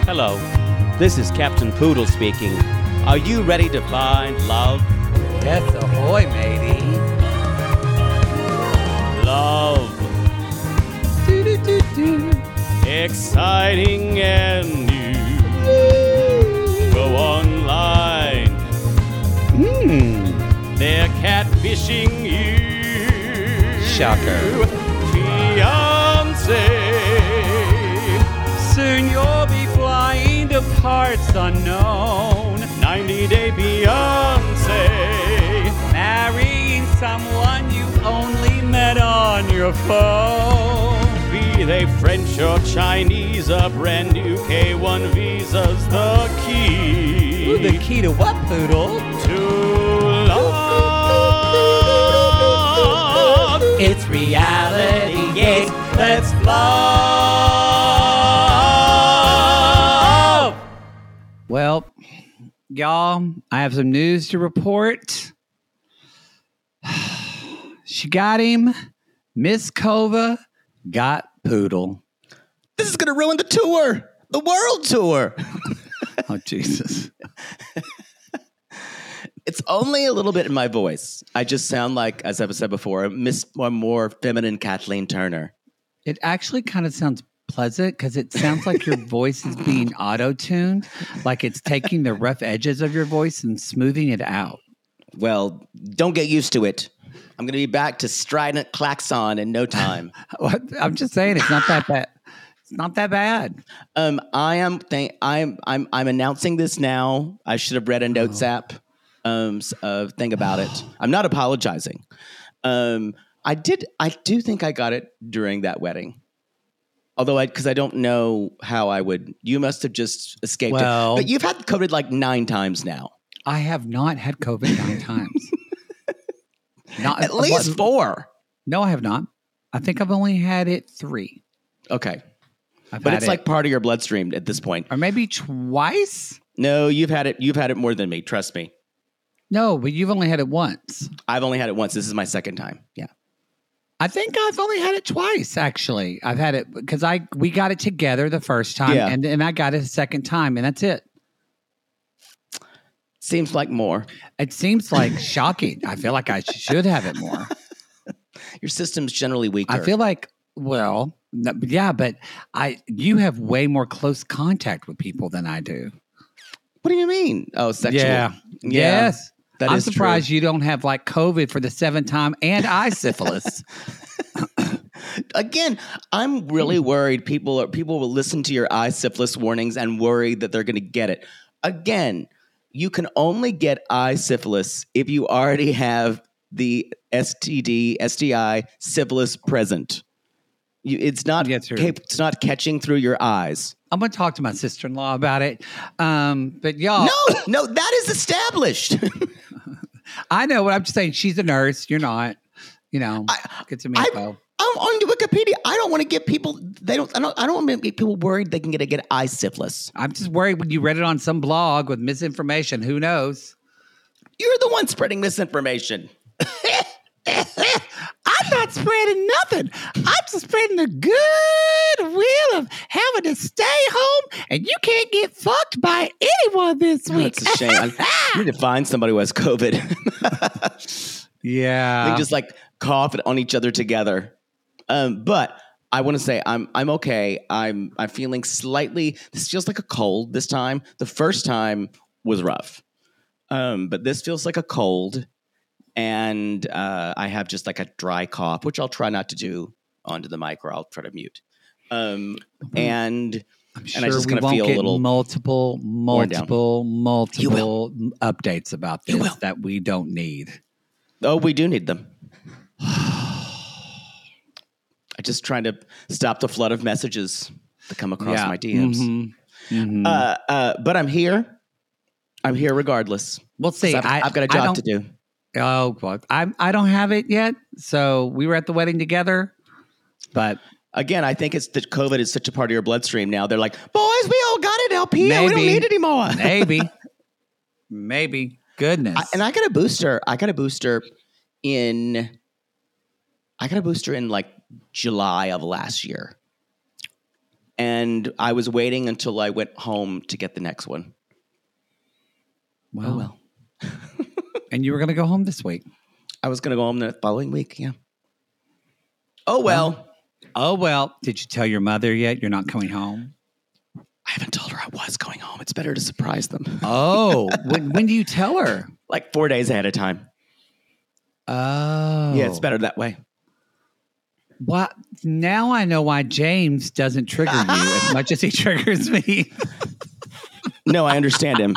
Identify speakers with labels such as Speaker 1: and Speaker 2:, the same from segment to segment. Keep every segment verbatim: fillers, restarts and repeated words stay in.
Speaker 1: Hello, this is Captain Poodle speaking. Are you ready to find love?
Speaker 2: Yes, ahoy, matey.
Speaker 1: Love.
Speaker 2: Do-do-do-do.
Speaker 1: Exciting and new. Go online.
Speaker 2: Hmm.
Speaker 1: They're catfishing you.
Speaker 2: Shocker.
Speaker 1: Fiancé.
Speaker 2: Soon you'll be flying to parts unknown.
Speaker 1: ninety-day fiancé.
Speaker 2: Marrying someone you only met on your phone.
Speaker 1: Be they French or Chinese, a brand new K one visa's the key.
Speaker 2: Ooh, the key to what, Poodle?
Speaker 1: To love.
Speaker 2: It's reality, yes, let's love. Well, y'all, I have some news to report. She got him. Miss Kova got Poodle.
Speaker 3: This is going to ruin the tour, the world tour.
Speaker 2: Oh, Jesus.
Speaker 3: It's only a little bit in my voice. I just sound like, as I've said before, a, miss, a more feminine Kathleen Turner.
Speaker 2: It actually kind of sounds pleasant because it sounds like your voice is being auto-tuned, like it's taking the rough edges of your voice and smoothing it out.
Speaker 3: Well, don't get used to it. I'm going to be back to strident klaxon in no time.
Speaker 2: I'm just saying it's not that bad. It's not that bad.
Speaker 3: Um, I am. Th- I'm. I'm. I'm announcing this now. I should have read a notes
Speaker 2: Oh.
Speaker 3: app um, s- uh, thing about it. I'm not apologizing. Um, I did. I do think I got it during that wedding. Although, I because I don't know how I would. You must have just escaped
Speaker 2: Well-
Speaker 3: it. But you've had COVID like nine times now.
Speaker 2: I have not had COVID nine times. Not
Speaker 3: At least
Speaker 2: what-
Speaker 3: four.
Speaker 2: No, I have not. I think I've only had it three.
Speaker 3: Okay,
Speaker 2: I've
Speaker 3: but
Speaker 2: had
Speaker 3: it's
Speaker 2: it-
Speaker 3: like part of your bloodstream at this point.
Speaker 2: or maybe twice.
Speaker 3: No, you've had it. You've had it more than me. Trust me.
Speaker 2: No, but you've only had it once.
Speaker 3: I've only had it once. This is my second time. Yeah.
Speaker 2: I think I've only had it twice. Actually, I've had it because I we got it together the first time,
Speaker 3: Yeah.
Speaker 2: and then I got it a second time, and that's it.
Speaker 3: Seems like more.
Speaker 2: It seems like shocking. I feel like I should have it more.
Speaker 3: Your system's generally weaker.
Speaker 2: I feel like, well, no, yeah, but I you have way more close contact with people than I do.
Speaker 3: What do you mean? Oh, sexual.
Speaker 2: Yeah.
Speaker 3: Yeah,
Speaker 2: Yes.
Speaker 3: that
Speaker 2: I'm
Speaker 3: is
Speaker 2: surprised
Speaker 3: true.
Speaker 2: you don't have like COVID for the seventh time and eye syphilis.
Speaker 3: Again, I'm really worried people are people will listen to your eye syphilis warnings and worry that they're going to get it. Again, you can only get eye syphilis if you already have the S T D, S T I, syphilis present. You, it's not
Speaker 2: Yeah, true.
Speaker 3: cap- it's not catching through your eyes.
Speaker 2: I'm going to talk to my sister-in-law about it. Um, but y'all,
Speaker 3: No, no, that is established.
Speaker 2: I know what I'm just saying. She's a nurse. You're not. You know,
Speaker 3: I-
Speaker 2: get some
Speaker 3: I-
Speaker 2: info.
Speaker 3: I'm on Wikipedia. I don't want to get people. They don't. I don't. I don't want to get people worried they can get a get eye syphilis.
Speaker 2: I'm just worried when you read it on some blog with misinformation. Who knows?
Speaker 3: You're the one spreading misinformation.
Speaker 2: I'm not spreading nothing. I'm just spreading the good will of having to stay home, and you can't get fucked by anyone this week.
Speaker 3: That's a shame. I need to find somebody who has COVID.
Speaker 2: Yeah.
Speaker 3: They just like cough on each other together. Um, but I want to say I'm I'm okay. I'm I'm feeling slightly. This feels like a cold this time. The first time was rough, um, but this feels like a cold, and uh, I have just like a dry cough, which I'll try not to do onto the mic, or I'll try to mute. Um, and
Speaker 2: I'm
Speaker 3: and I just
Speaker 2: we
Speaker 3: kinda
Speaker 2: won't
Speaker 3: feel a
Speaker 2: get
Speaker 3: little
Speaker 2: multiple,
Speaker 3: worn down.
Speaker 2: multiple,
Speaker 3: You
Speaker 2: multiple updates about
Speaker 3: You
Speaker 2: this
Speaker 3: will.
Speaker 2: that we don't need.
Speaker 3: oh, we do need them. I just trying to stop the flood of messages that come across my D Ms.
Speaker 2: Mhm. Mhm.
Speaker 3: Uh, uh, but I'm here. I'm here regardless.
Speaker 2: we'll see.
Speaker 3: 'Cause I've,
Speaker 2: I,
Speaker 3: I've got a
Speaker 2: I
Speaker 3: job
Speaker 2: don't-
Speaker 3: to do.
Speaker 2: Oh, well, I I don't have it yet. So we were at the wedding together, but
Speaker 3: Again, I think it's that COVID is such a part of your bloodstream now. They're like, boys, we all got it up here. We don't
Speaker 2: Maybe.
Speaker 3: need it anymore.
Speaker 2: maybe, maybe. Goodness.
Speaker 3: I, and I got a booster. I got a booster in. I got a booster in like July of last year. and I was waiting until I went home to get the next one.
Speaker 2: Well,
Speaker 3: Oh well.
Speaker 2: And you were going to go home this week.
Speaker 3: I was going to go home the following week. Yeah. Oh well.
Speaker 2: Oh, well. Did you tell your mother yet you're not coming home?
Speaker 3: I haven't told her I was going home. It's better to surprise them.
Speaker 2: Oh, when, when do you tell her?
Speaker 3: Like four days ahead of time.
Speaker 2: Oh.
Speaker 3: Yeah, it's better that way.
Speaker 2: Well, now I know why James doesn't trigger you as much as he triggers me.
Speaker 3: No, I understand him.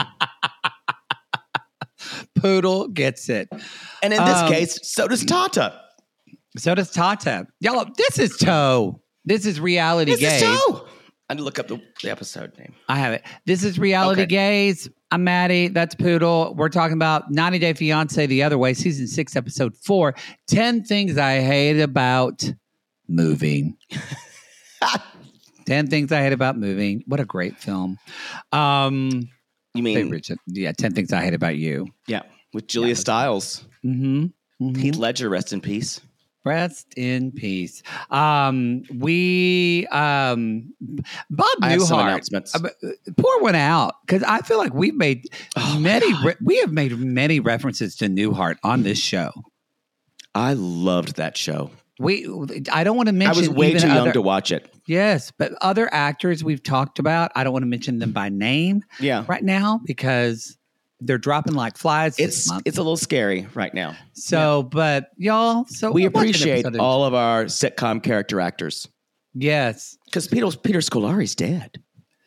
Speaker 2: Poodle gets it.
Speaker 3: And in this
Speaker 2: Um,
Speaker 3: case, so does Tata.
Speaker 2: So does Tata. Y'all, this is Toe. This is Reality
Speaker 3: This
Speaker 2: Gaze.
Speaker 3: is so. I had to look up the, the episode name.
Speaker 2: I have it. This is Reality
Speaker 3: Okay.
Speaker 2: Gaze. I'm Maddie. That's Poodle. We're talking about ninety Day Fiancé the other way, season six, episode four. ten things I hate about moving. ten things I hate about moving. What a great film. Um,
Speaker 3: You
Speaker 2: hey,
Speaker 3: mean,
Speaker 2: Richard. Yeah, ten things I hate about you.
Speaker 3: yeah, with Julia Stiles.
Speaker 2: Mm-hmm. mm-hmm.
Speaker 3: Heath Ledger, rest in peace.
Speaker 2: Rest in peace. Um, we um, Bob
Speaker 3: I have some
Speaker 2: Newhart.
Speaker 3: announcements.
Speaker 2: Uh, pour one out because I feel like we've made
Speaker 3: Oh,
Speaker 2: many. Re- we have made many references to Newhart on this show.
Speaker 3: I loved that show.
Speaker 2: We. I don't want to
Speaker 3: I
Speaker 2: mention.
Speaker 3: was way
Speaker 2: even
Speaker 3: too young
Speaker 2: other,
Speaker 3: to watch it.
Speaker 2: Yes, but other actors we've talked about. I don't want to mention them by name
Speaker 3: Yeah.
Speaker 2: right now because they're dropping like flies this
Speaker 3: It's
Speaker 2: month.
Speaker 3: it's a little scary right now.
Speaker 2: So, but y'all. So
Speaker 3: We
Speaker 2: watch an
Speaker 3: appreciate
Speaker 2: episode of-
Speaker 3: all of our sitcom character actors.
Speaker 2: Yes,
Speaker 3: Because Peter, Peter Scolari's dead.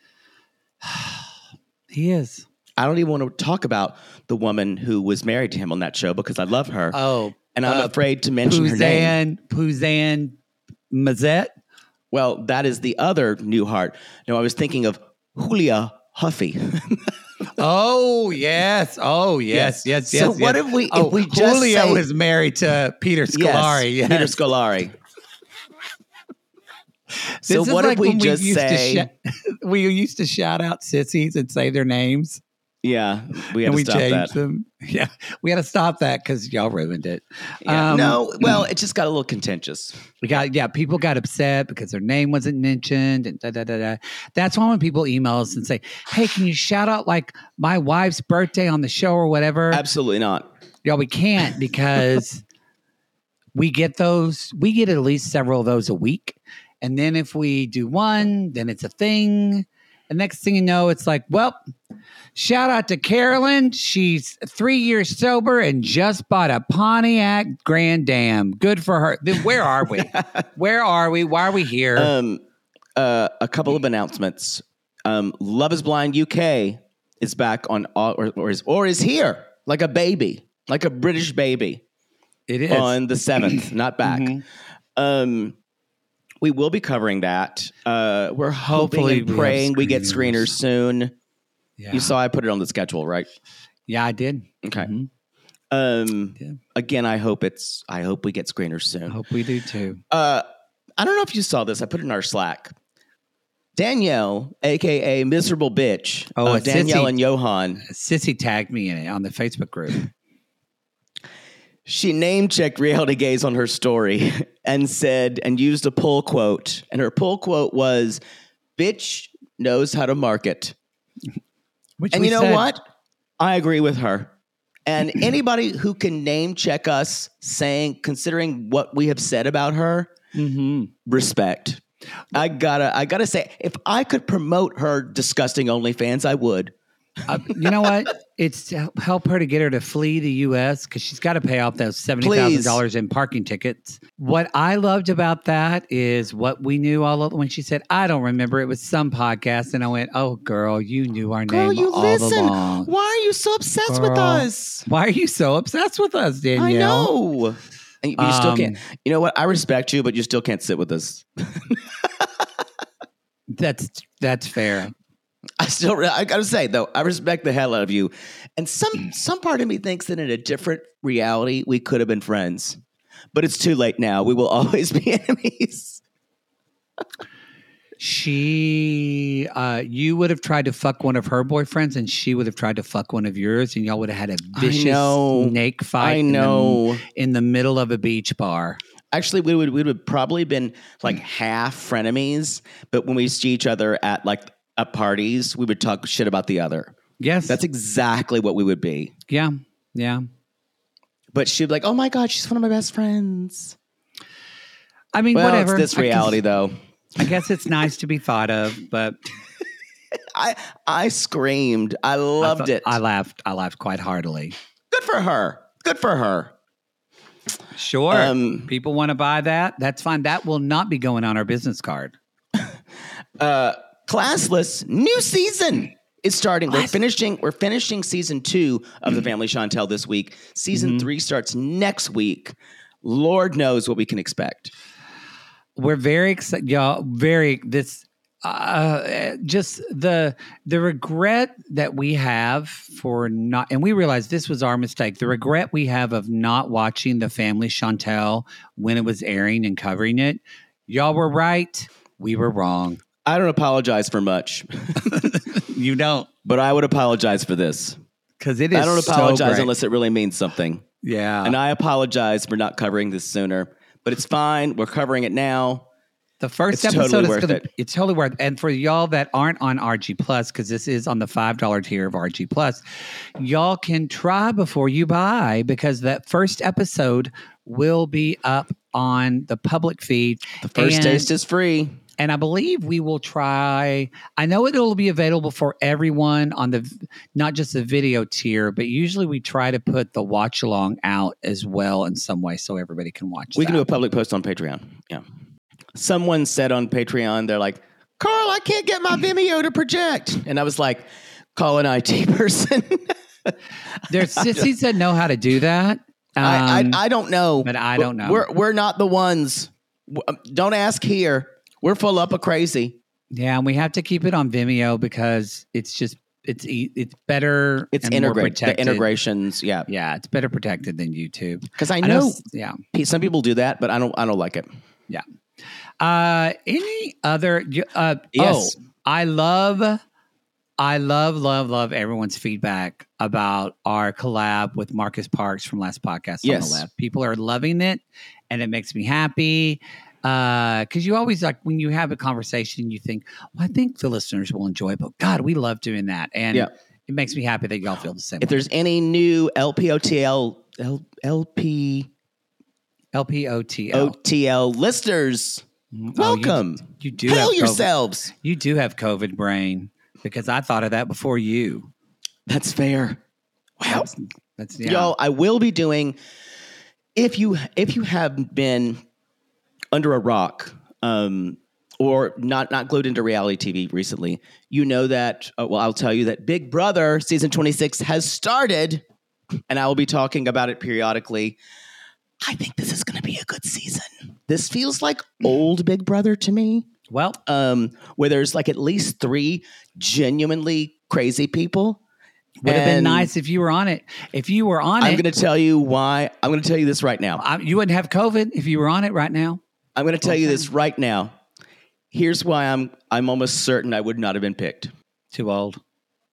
Speaker 2: he is.
Speaker 3: I don't even want to talk about the woman who was married to him on that show because I love her.
Speaker 2: Oh,
Speaker 3: and I'm
Speaker 2: uh,
Speaker 3: afraid to mention her name.
Speaker 2: Puzanne, Puzanne Mazette.
Speaker 3: Well, that is the other Newhart. No, I was thinking of Julia Huffy.
Speaker 2: Oh yes, oh yes, yes, yes.
Speaker 3: So
Speaker 2: yes,
Speaker 3: what
Speaker 2: yes.
Speaker 3: if we- if
Speaker 2: Oh,
Speaker 3: we just
Speaker 2: Julio
Speaker 3: say-
Speaker 2: was married to Peter Scolari. Yes,
Speaker 3: Peter Scolari.
Speaker 2: This
Speaker 3: So
Speaker 2: is
Speaker 3: what
Speaker 2: like
Speaker 3: if we
Speaker 2: when
Speaker 3: just
Speaker 2: used to
Speaker 3: say,
Speaker 2: sh- we used to shout out sissies and say their names,
Speaker 3: yeah, we had
Speaker 2: and
Speaker 3: to
Speaker 2: we
Speaker 3: stop
Speaker 2: changed
Speaker 3: that.
Speaker 2: them. Yeah, we had to stop that because y'all ruined it.
Speaker 3: Yeah.
Speaker 2: Um,
Speaker 3: no, well, it just got a little contentious.
Speaker 2: We got yeah, people got upset because their name wasn't mentioned and da da da da. That's why when people email us and say, "Hey, can you shout out like my wife's birthday on the show or whatever?"
Speaker 3: Absolutely not.
Speaker 2: Y'all, we can't because we get those. We get at least several of those a week, and then if we do one, then it's a thing. And next thing you know, it's like, well, shout out to Carolyn. She's three years sober and just bought a Pontiac Grand Dam. Good for her. Then where are we? Where are we? Why are we here?
Speaker 3: Um, uh, a couple of announcements. Um, Love Is Blind U K is back on, or, or is or is here like a baby, like a British baby
Speaker 2: it is.
Speaker 3: on the seventh, not back.
Speaker 2: Mhm.
Speaker 3: Um, we will be covering that. Uh, we're
Speaker 2: Hopefully
Speaker 3: hoping and
Speaker 2: we have
Speaker 3: praying we get
Speaker 2: screeners.
Speaker 3: screeners soon.
Speaker 2: Yeah.
Speaker 3: You saw I put it on the schedule, right?
Speaker 2: Yeah, I did.
Speaker 3: Okay.
Speaker 2: Mhm.
Speaker 3: Um,
Speaker 2: Yeah.
Speaker 3: again, I hope it's. I hope we get screeners
Speaker 2: I
Speaker 3: soon.
Speaker 2: hope we do too.
Speaker 3: Uh, I don't know if you saw this. I put it in our Slack. Danielle, aka Miserable Bitch,
Speaker 2: Oh,
Speaker 3: uh,
Speaker 2: a
Speaker 3: Danielle
Speaker 2: sissy.
Speaker 3: and Johan.
Speaker 2: Sissy tagged me in it on the Facebook group.
Speaker 3: She name checked Reality Gaze on her story and said and used a pull quote. And her pull quote was, "Bitch knows how to market."
Speaker 2: Which
Speaker 3: And
Speaker 2: we
Speaker 3: you know
Speaker 2: said-
Speaker 3: what? I agree with her. And anybody who can name check us saying, considering what we have said about her,
Speaker 2: Mhm.
Speaker 3: respect. I gotta, I gotta say, if I could promote her disgusting OnlyFans, I would.
Speaker 2: Uh, you know what? It's to help- help her to get her to flee the U S because she's got to pay off those seventy thousand dollars in parking tickets. What I loved about that is what we knew all of, when she said, I don't remember. It was some podcast. And I went, oh, girl, you knew our
Speaker 3: Girl,
Speaker 2: name
Speaker 3: you
Speaker 2: all
Speaker 3: listen.
Speaker 2: along.
Speaker 3: Why are you so obsessed with
Speaker 2: Girl.
Speaker 3: us?
Speaker 2: Why are you so obsessed with us, Danielle?
Speaker 3: I know. And you, you still
Speaker 2: Um,
Speaker 3: can't. You know what? I respect you, but you still can't sit with us.
Speaker 2: That's, that's fair.
Speaker 3: I still, I gotta say though, I respect the hell out of you. And some, some part of me thinks that in a different reality, we could have been friends, but it's too late now. We will always be enemies.
Speaker 2: She, uh, you would have tried to fuck one of her boyfriends, and she would have tried to fuck one of yours, and y'all would have had a
Speaker 3: I
Speaker 2: vicious
Speaker 3: know.
Speaker 2: snake fight.
Speaker 3: I
Speaker 2: in the-
Speaker 3: know.
Speaker 2: in the middle of a beach bar.
Speaker 3: Actually, we would we would have probably been like half frenemies, but when we see each other at like at parties, we would talk shit about the other.
Speaker 2: Yes.
Speaker 3: That's exactly what we would be.
Speaker 2: Yeah. Yeah.
Speaker 3: But she'd be like, "Oh my God, she's one of my best friends."
Speaker 2: I mean,
Speaker 3: Well,
Speaker 2: whatever.
Speaker 3: it's this
Speaker 2: I
Speaker 3: reality,
Speaker 2: guess,
Speaker 3: though.
Speaker 2: I guess it's nice to be thought of, but
Speaker 3: I I screamed. I
Speaker 2: I
Speaker 3: loved
Speaker 2: thought-
Speaker 3: it.
Speaker 2: I laughed. I laughed quite heartily.
Speaker 3: Good for her. Good for her.
Speaker 2: Sure.
Speaker 3: Um,
Speaker 2: People want to buy that. That's fine. That will not be going on our business card.
Speaker 3: Uh, Classless, new season is starting. We're
Speaker 2: What?
Speaker 3: finishing. We're finishing season two of the Family Chantel this week. Season
Speaker 2: Mm-hmm.
Speaker 3: three starts next week. Lord knows what we can expect.
Speaker 2: We're very excited, y'all. Very this, uh, just the the regret that we have for not, and we realize this was our mistake. The regret we have of not watching the Family Chantel when it was airing and covering it. Y'all were right. We were wrong.
Speaker 3: I don't apologize for much,
Speaker 2: You don't,
Speaker 3: but I would apologize for this.
Speaker 2: because it is.
Speaker 3: I don't
Speaker 2: so
Speaker 3: apologize
Speaker 2: great.
Speaker 3: unless it really means something.
Speaker 2: Yeah.
Speaker 3: And I apologize for not covering this sooner, but it's fine. We're covering it now.
Speaker 2: The first
Speaker 3: It's
Speaker 2: episode
Speaker 3: totally
Speaker 2: is
Speaker 3: worth
Speaker 2: gonna,
Speaker 3: it.
Speaker 2: It's totally worth it. And for y'all that aren't on R G Plus, because this is on the five dollar tier of R G Plus, y'all can try before you buy, because that first episode will be up on the public feed.
Speaker 3: The first
Speaker 2: and,
Speaker 3: taste is free.
Speaker 2: And I believe we will try. I know it'll be available for everyone on the, not just the video tier, but usually we try to put the watch along out as well in some way so everybody can watch
Speaker 3: We
Speaker 2: that.
Speaker 3: can do a public post on Patreon. Yeah. Someone said on Patreon, they're like, "Carl, I can't get my Vimeo to project." And I was like, call an I T person.
Speaker 2: There's sissies that know how to do that. Um,
Speaker 3: I, I I don't know.
Speaker 2: but I don't know.
Speaker 3: We're, we're not the ones. W- Don't ask here. We're full up of crazy.
Speaker 2: Yeah, and we have to keep it on Vimeo because it's just it's e- it's better.
Speaker 3: It's
Speaker 2: and more
Speaker 3: integrate the
Speaker 2: protected.
Speaker 3: integrations. Yeah.
Speaker 2: Yeah, it's better protected than YouTube.
Speaker 3: Because I
Speaker 2: I
Speaker 3: know,
Speaker 2: s- yeah,
Speaker 3: pe- some people do that, but I don't I don't like it.
Speaker 2: yeah. Uh, any other? Uh,
Speaker 3: Yes.
Speaker 2: Oh, I love, I love, love, love everyone's feedback about our collab with Marcus Parks from last podcast on
Speaker 3: Yes.
Speaker 2: the left. People are loving it, and it makes me happy. Uh, because you always like when you have a conversation, you think, well, I think the listeners will enjoy it, but God, we love doing that. And
Speaker 3: Yeah.
Speaker 2: it makes me happy that y'all feel the same
Speaker 3: If
Speaker 2: way.
Speaker 3: there's any new L P O T L L, LP
Speaker 2: L P O T L.
Speaker 3: O T L listeners, welcome.
Speaker 2: Oh, you, you do
Speaker 3: Hail
Speaker 2: have COVID.
Speaker 3: yourselves.
Speaker 2: You do have COVID brain, because I thought of that before you.
Speaker 3: That's fair. Wow.
Speaker 2: That's, that's yeah.
Speaker 3: Y'all, I will be doing, if you if you have been under a rock, um, or not not glued into reality T V recently, you know that, uh, well, I'll tell you that Big Brother season twenty-six has started, and I will be talking about it periodically. I think this is going to be a good season. This feels like old Big Brother to me,
Speaker 2: Well,
Speaker 3: um, where there's like at least three genuinely crazy people.
Speaker 2: would have been
Speaker 3: And
Speaker 2: nice if you were on it. If you were on
Speaker 3: I'm
Speaker 2: it,
Speaker 3: going to tell you why. I'm going to tell you this right now.
Speaker 2: I, you wouldn't have COVID if you were on it right now.
Speaker 3: I'm going to tell you this right now. Here's why I'm I'm almost certain I would not have been picked.
Speaker 2: Too old.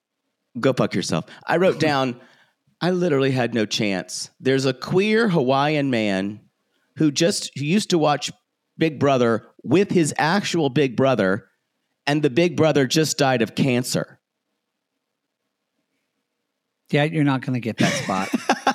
Speaker 3: Go fuck yourself. I wrote down, I literally had no chance. There's a queer Hawaiian man who just who used to watch Big Brother with his actual big brother, and the big brother just died of cancer.
Speaker 2: Yeah, you're not going to get that spot.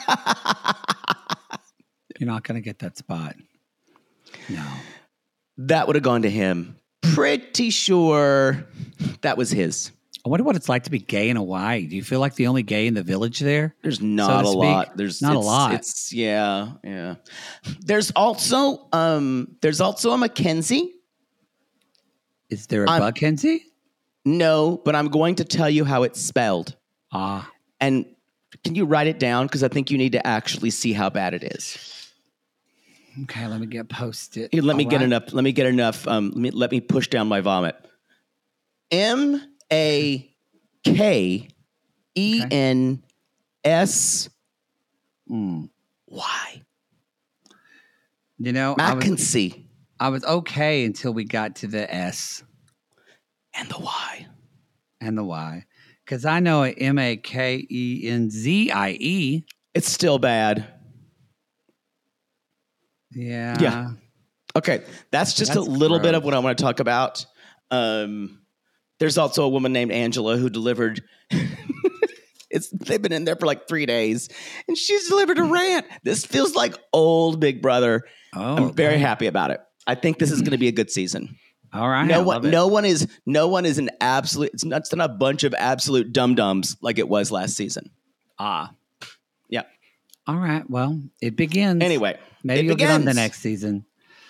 Speaker 2: You're not going to get that spot. No.
Speaker 3: That would have gone to him. Pretty sure that was his.
Speaker 2: I wonder what it's like to be gay in Hawaii. Do you feel like the only gay in the village there?
Speaker 3: There's
Speaker 2: so
Speaker 3: not
Speaker 2: to
Speaker 3: a
Speaker 2: speak?
Speaker 3: lot. There's
Speaker 2: not a
Speaker 3: it's-
Speaker 2: lot.
Speaker 3: It's yeah, yeah. There's also um there's also a Mackenzie.
Speaker 2: Is there a
Speaker 3: I'm-
Speaker 2: Buckenzie?
Speaker 3: No, but I'm going to tell you how it's spelled.
Speaker 2: Ah,
Speaker 3: And can you write it down? Because I think you need to actually see how bad it is.
Speaker 2: okay. Let me get posted.
Speaker 3: Here, let me
Speaker 2: All
Speaker 3: get
Speaker 2: right.
Speaker 3: enough. Let me get enough. Um, let me let me push down my vomit. M A K E N S
Speaker 2: Mm.
Speaker 3: Y.
Speaker 2: You know, I was,
Speaker 3: Mackenzie
Speaker 2: I was okay until we got to the S
Speaker 3: and the Y.
Speaker 2: and the Y. Because I know a M A K E N Z I E.
Speaker 3: It's still bad.
Speaker 2: Yeah.
Speaker 3: Yeah. Okay, that's just
Speaker 2: That's
Speaker 3: a little bit of
Speaker 2: gross.
Speaker 3: what I want to talk about. Um, there's also a woman named Angela who delivered. It's they've been in there for like three days, and she's delivered a rant. This feels like old Big Brother.
Speaker 2: Oh,
Speaker 3: I'm very
Speaker 2: okay.
Speaker 3: happy about it. I think this is going to be a good season.
Speaker 2: All right.
Speaker 3: No
Speaker 2: I
Speaker 3: one,
Speaker 2: love it.
Speaker 3: no one is, no one is an absolute. It's not, it's not a bunch of absolute dum dums like it was last season.
Speaker 2: Ah.
Speaker 3: Yeah.
Speaker 2: All right. Well, it begins.
Speaker 3: Anyway,
Speaker 2: maybe
Speaker 3: it
Speaker 2: you'll get on the
Speaker 3: begins.
Speaker 2: next season.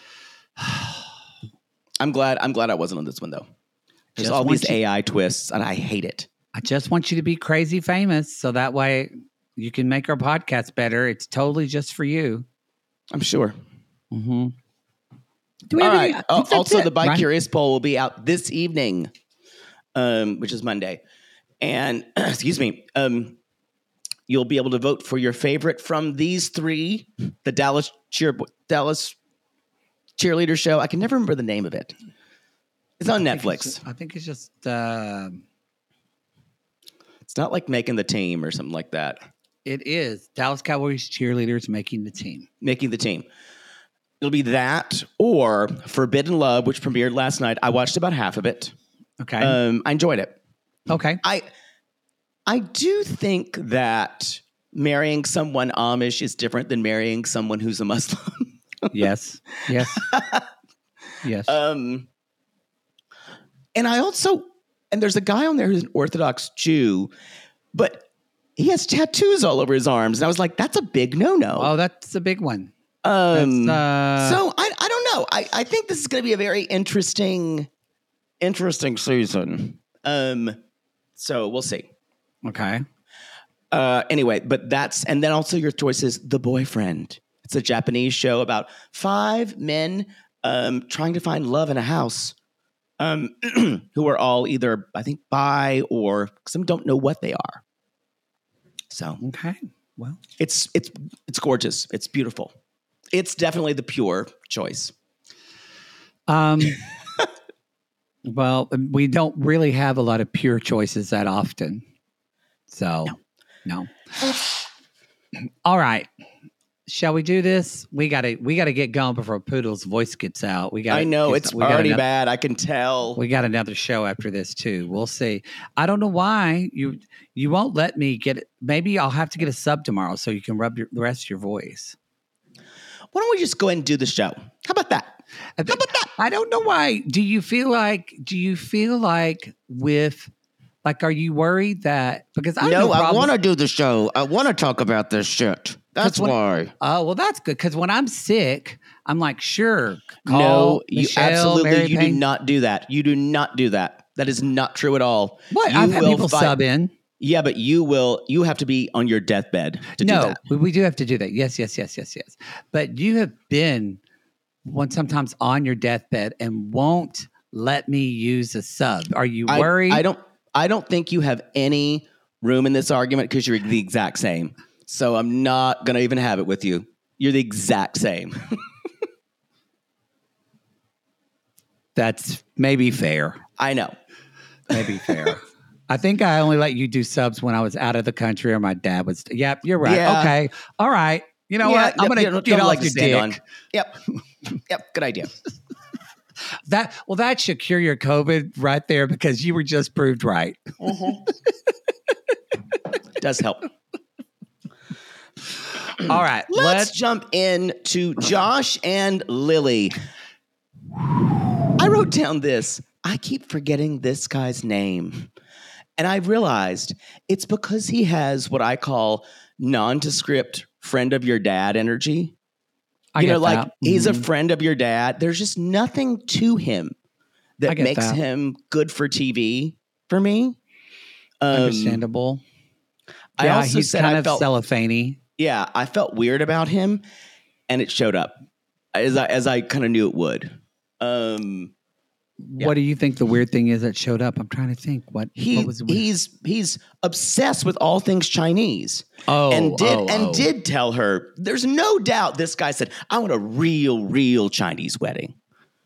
Speaker 3: I'm glad. I'm glad I wasn't on this one though. There's
Speaker 2: Just
Speaker 3: all
Speaker 2: want
Speaker 3: these
Speaker 2: you-
Speaker 3: A I twists, and I hate it.
Speaker 2: I just want you to be crazy famous so that way you can make our podcast better. It's totally just for you.
Speaker 3: I'm sure.
Speaker 2: Mm-hmm. Do we
Speaker 3: All
Speaker 2: have
Speaker 3: right.
Speaker 2: any- I
Speaker 3: Uh,
Speaker 2: think that's
Speaker 3: also,
Speaker 2: it,
Speaker 3: the Bi
Speaker 2: right?
Speaker 3: Curious poll will be out this evening, um, which is Monday, and excuse me, um, you'll be able to vote for your favorite from these three: the Dallas cheer Dallas cheerleader show. I can never remember the name of it. It's on
Speaker 2: I think
Speaker 3: Netflix.
Speaker 2: it's- I think it's just uh,
Speaker 3: It's not like Making the Team or something like that.
Speaker 2: it is Dallas Cowboys cheerleaders making the team.
Speaker 3: Making the Team. It'll be that or Forbidden Love, which premiered last night. I watched about half of it.
Speaker 2: Okay.
Speaker 3: Um, I enjoyed it.
Speaker 2: okay.
Speaker 3: I I do think that marrying someone Amish is different than marrying someone who's a Muslim.
Speaker 2: Yes. Yes. yes.
Speaker 3: um, and I also and there's a guy on there who's an Orthodox Jew, but he has tattoos all over his arms, and I was like, that's a big no-no.
Speaker 2: oh, that's a big one.
Speaker 3: um,
Speaker 2: That's, uh,
Speaker 3: so I I don't know. I I think this is going to be a very interesting interesting season. Um, so we'll see.
Speaker 2: Okay.
Speaker 3: Uh, anyway, but that's, and then also your choice is The Boyfriend. It's a Japanese show about five men um, trying to find love in a house um, who are all either, I think, bi or some don't know what they are. So
Speaker 2: Okay. Well,
Speaker 3: it's, it's, it's gorgeous. It's beautiful. It's definitely the pure choice.
Speaker 2: um, well, we don't really have a lot of pure choices that often. So, no. All right. Shall we do this? We gotta we gotta get going before Poodle's voice gets out. We got.
Speaker 3: I know it's
Speaker 2: we got
Speaker 3: already
Speaker 2: another,
Speaker 3: bad. I can tell.
Speaker 2: We got another show after this too. We'll see. I don't know why you you won't let me get it. Maybe I'll have to get a sub tomorrow so you can rub your, the rest of your voice.
Speaker 3: Why don't we just go ahead and do the show? How about that?
Speaker 2: How about that? I don't know why. Do you feel like? Do you feel like with? Like, are you worried that because I have
Speaker 4: No,
Speaker 2: no
Speaker 4: I
Speaker 2: problem-
Speaker 4: want to do the show. I want to talk about this shit. That's
Speaker 2: when-
Speaker 4: why.
Speaker 2: Oh, well, that's good because when I'm sick, I'm like, sure. Call
Speaker 3: No, you
Speaker 2: Michelle,
Speaker 3: absolutely
Speaker 2: Mary
Speaker 3: you
Speaker 2: Payne.
Speaker 3: do not do that. You do not do that. That is not true at all.
Speaker 2: What?
Speaker 3: You
Speaker 2: I've had
Speaker 3: will
Speaker 2: people
Speaker 3: fight-
Speaker 2: sub in.
Speaker 3: Yeah, but you will. You have to be on your deathbed to do
Speaker 2: No,
Speaker 3: that.
Speaker 2: we, we do have to do that. Yes, yes, yes, yes, yes. But you have been one sometimes on your deathbed and won't let me use a sub. Are you
Speaker 3: I,
Speaker 2: worried?
Speaker 3: I don't. I don't think you have any room in this argument because you're the exact same. So I'm not gonna even have it with you. You're the exact same.
Speaker 2: That's maybe fair.
Speaker 3: I know.
Speaker 2: Maybe fair. I think I only let you do subs when I was out of the country or my dad was. Yep, you're right.
Speaker 3: Yeah.
Speaker 2: Okay. All right. You know
Speaker 3: Yeah,
Speaker 2: what? I'm
Speaker 3: yep,
Speaker 2: going
Speaker 3: you
Speaker 2: to
Speaker 3: don't-
Speaker 2: get
Speaker 3: don't
Speaker 2: off
Speaker 3: like to
Speaker 2: your
Speaker 3: stand
Speaker 2: dick.
Speaker 3: on. Yep. Yep. Good idea.
Speaker 2: That well, that should cure your COVID right there because you were just proved right.
Speaker 3: Does help.
Speaker 2: All right,
Speaker 3: Let's,
Speaker 2: let's.
Speaker 3: jump in to Josh and Lily. I wrote down this. I keep forgetting this guy's name. And I realized it's because he has what I call nondescript friend of your dad energy.
Speaker 2: I
Speaker 3: You know,
Speaker 2: get
Speaker 3: like
Speaker 2: that.
Speaker 3: he's a
Speaker 2: Mhm.
Speaker 3: friend of your dad. There's just nothing to him
Speaker 2: I
Speaker 3: that
Speaker 2: get
Speaker 3: makes
Speaker 2: that.
Speaker 3: him good for T V for me. Um,
Speaker 2: Understandable.
Speaker 3: I
Speaker 2: yeah,
Speaker 3: also
Speaker 2: he's
Speaker 3: said
Speaker 2: kind
Speaker 3: I
Speaker 2: of
Speaker 3: felt
Speaker 2: cellophane-y.
Speaker 3: yeah, I felt weird about him, and it showed up as I as I kind of knew it would. Um, Yeah.
Speaker 2: What do you think the weird thing is that showed up? I'm trying to think. What,
Speaker 3: he
Speaker 2: what was weird?
Speaker 3: he's he's obsessed with all things Chinese,
Speaker 2: Oh,
Speaker 3: and did
Speaker 2: oh,
Speaker 3: and
Speaker 2: oh.
Speaker 3: did tell her. There's no doubt this guy said, "I want a real, real Chinese wedding."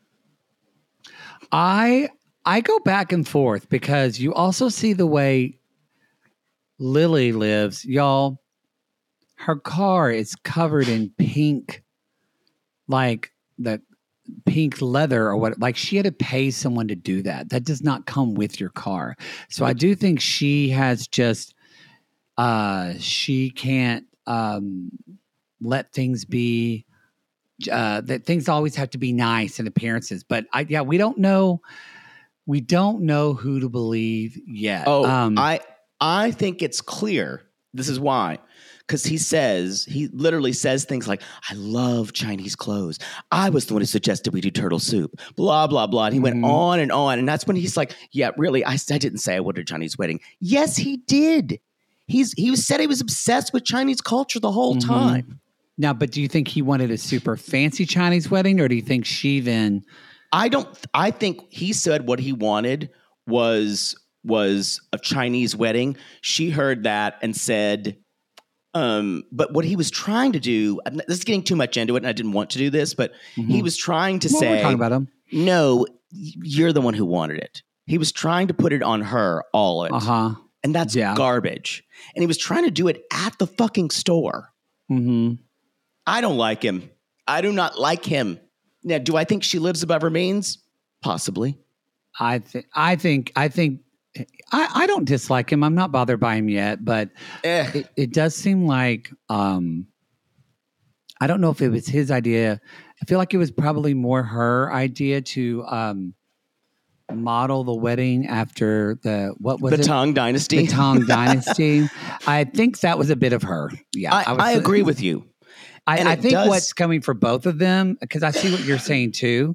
Speaker 2: I I go back and forth because you also see the way Lily lives, y'all. Her car is covered in pink like the pink leather or what, like she had to pay someone to do that. That does not come with your car. So I do think she has just, uh, she can't um, let things be, uh, that things always have to be nice and appearances. But I, yeah, we don't know. We don't know who to believe yet.
Speaker 3: Oh,
Speaker 2: um,
Speaker 3: I I think it's clear. This is why. Because he says, he literally says things like, I love Chinese clothes. I was the one who suggested we do turtle soup, blah, blah, blah. And he
Speaker 2: Mhm.
Speaker 3: went on and on. And that's when he's like, yeah, really, I, I didn't say I wanted a Chinese wedding. Yes, he did. He's He was, said he was obsessed with Chinese culture the whole
Speaker 2: Mhm.
Speaker 3: time.
Speaker 2: Now, but do you think he wanted a super fancy Chinese wedding, or do you think she then?
Speaker 3: I don't, I think he said what he wanted was, was a Chinese wedding. She heard that and said, Um, but what he was trying to do, this is getting too much into it, and I didn't want to do this, but he was trying to
Speaker 2: Well,
Speaker 3: say,
Speaker 2: we're talking about him.
Speaker 3: no, you're the one who wanted it. He was trying to put it on her, all it.
Speaker 2: Uh huh.
Speaker 3: And that's
Speaker 2: Yeah.
Speaker 3: garbage. And he was trying to do it at the fucking store.
Speaker 2: Mm-hmm.
Speaker 3: I don't like him. I do not like him. Now, do I think she lives above her means? Possibly.
Speaker 2: I think. I think. I think. I, I don't dislike him. I'm not bothered by him yet, but
Speaker 3: Eh.
Speaker 2: it, it does seem like um, I don't know if it was his idea. I feel like it was probably more her idea to um, model the wedding after the what was
Speaker 3: The
Speaker 2: it?
Speaker 3: Tang Dynasty.
Speaker 2: The Tang Dynasty. I think that was a bit of her. Yeah,
Speaker 3: I,
Speaker 2: would
Speaker 3: I
Speaker 2: say-
Speaker 3: agree with you.
Speaker 2: I,
Speaker 3: and
Speaker 2: I
Speaker 3: it
Speaker 2: think
Speaker 3: does-
Speaker 2: what's coming for both of them, because I see what you're saying too.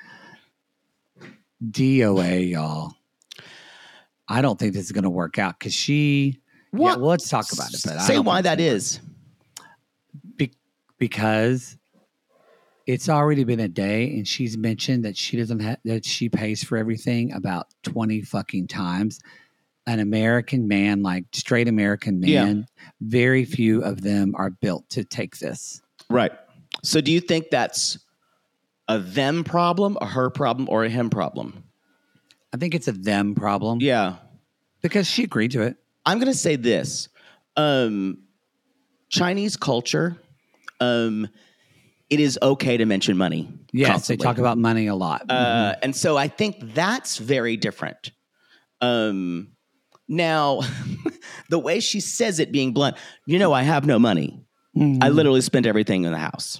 Speaker 2: D O A, y'all. I don't think this is going to work out because she.
Speaker 3: What?
Speaker 2: Yeah, well, let's talk about it. But I
Speaker 3: Say
Speaker 2: don't
Speaker 3: why
Speaker 2: think
Speaker 3: that
Speaker 2: it's gonna
Speaker 3: is.
Speaker 2: Be- because it's already been a day, and she's mentioned that she doesn't have that she pays for everything about twenty fucking times. An American man, like straight American man,
Speaker 3: Yeah.
Speaker 2: very few of them are built to take this.
Speaker 3: Right. So do you think that's a them problem, a her problem, or a him problem?
Speaker 2: I think it's a them problem.
Speaker 3: Yeah.
Speaker 2: Because she agreed to it.
Speaker 3: I'm going to say this. Um, Chinese culture, um, it is okay to mention money.
Speaker 2: Yes,
Speaker 3: constantly.
Speaker 2: they talk about money a lot.
Speaker 3: Uh, and so I think that's very different. Um, now, the way she says it being blunt, you know, I have no money.
Speaker 2: Mhm.
Speaker 3: I literally spent everything in the house.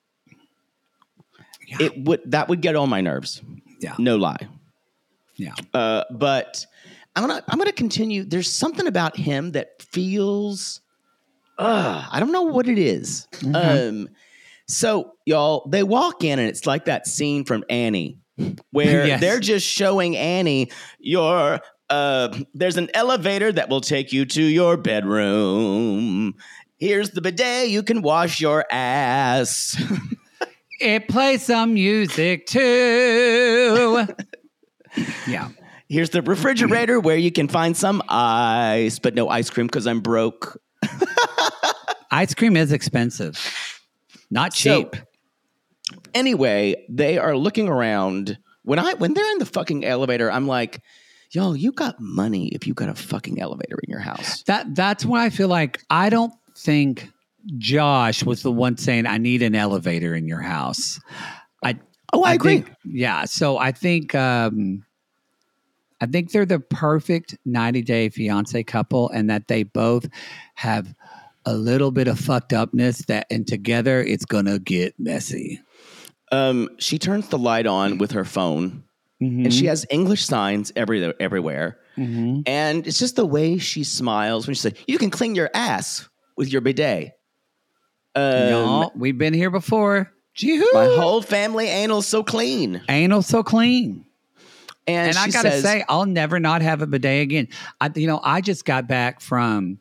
Speaker 2: Yeah.
Speaker 3: It would that would get on my nerves.
Speaker 2: Yeah.
Speaker 3: No lie.
Speaker 2: Yeah.
Speaker 3: Uh, but I'm gonna I'm gonna continue. There's something about him that feels. Uh, I don't know what it is. Um, so y'all, they walk in and it's like that scene from Annie, where
Speaker 2: Yes.
Speaker 3: they're just showing Annie your. Uh, there's an elevator that will take you to your bedroom. Here's the bidet. You can wash your ass.
Speaker 2: It plays some music too. Yeah.
Speaker 3: Here's the refrigerator where you can find some ice, but no ice cream because I'm broke.
Speaker 2: Ice cream is expensive. Not
Speaker 3: So-
Speaker 2: cheap.
Speaker 3: Anyway, they are looking around. When I when they're in the fucking elevator, I'm like, yo, you got money if you got a fucking elevator in your house.
Speaker 2: that that's why I feel like I don't think Josh was the one saying I need an elevator in your house. I
Speaker 3: Oh, I, agree.
Speaker 2: think- yeah. So I think um I think they're the perfect ninety day fiance couple, and that they both have a little bit of fucked upness that, and together it's gonna get messy.
Speaker 3: Um, she turns the light on with her phone,
Speaker 2: Mm-hmm.
Speaker 3: and she has English signs every, everywhere.
Speaker 2: Mm-hmm.
Speaker 3: And it's just the way she smiles when she said, you can clean your ass with your bidet. Um,
Speaker 2: Y'all, we've been here before. Gee-hoo.
Speaker 3: My whole family anal so clean.
Speaker 2: Anal so clean.
Speaker 3: And,
Speaker 2: And
Speaker 3: she
Speaker 2: I gotta
Speaker 3: says,
Speaker 2: say, I'll never not have a bidet again. I, you know, I just got back from,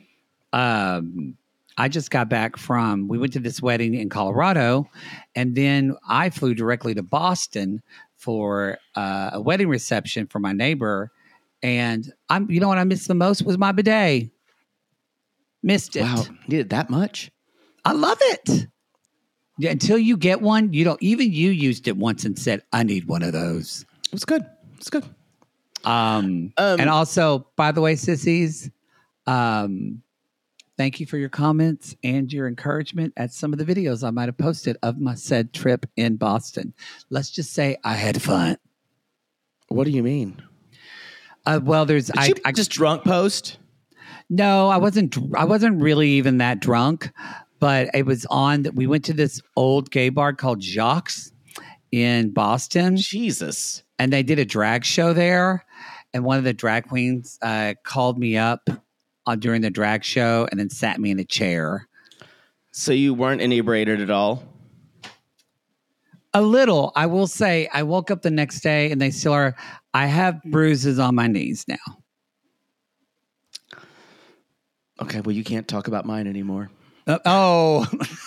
Speaker 2: um, I just got back from. We went to this wedding in Colorado, and then I flew directly to Boston for uh, a wedding reception for my neighbor. And I'm, you know, what I missed the most was my bidet. Missed it.
Speaker 3: wow, needed that much?
Speaker 2: I love it. Yeah, until you get one, you don't. Even you used it once and said, "I need one of those."
Speaker 3: It was good. It's good.
Speaker 2: Um,
Speaker 3: Um,
Speaker 2: and also, by the way, sissies, um, thank you for your comments and your encouragement at some of the videos I might have posted of my said trip in Boston. Let's just say I had fun.
Speaker 3: What do you mean?
Speaker 2: Uh, well, there's
Speaker 3: Did
Speaker 2: I,
Speaker 3: you
Speaker 2: I
Speaker 3: just drunk post?
Speaker 2: No, I wasn't. dr- I wasn't really even that drunk, but it was on that we went to this old gay bar called Jacques in Boston,
Speaker 3: Jesus.
Speaker 2: and they did a drag show there. And one of the drag queens uh, called me up uh, during the drag show and then sat me in a chair.
Speaker 3: So you weren't inebriated at all?
Speaker 2: A little, I will say. I woke up the next day and they still are. I have bruises on my knees now.
Speaker 3: Okay, well, you can't talk about mine anymore.
Speaker 2: Uh, oh,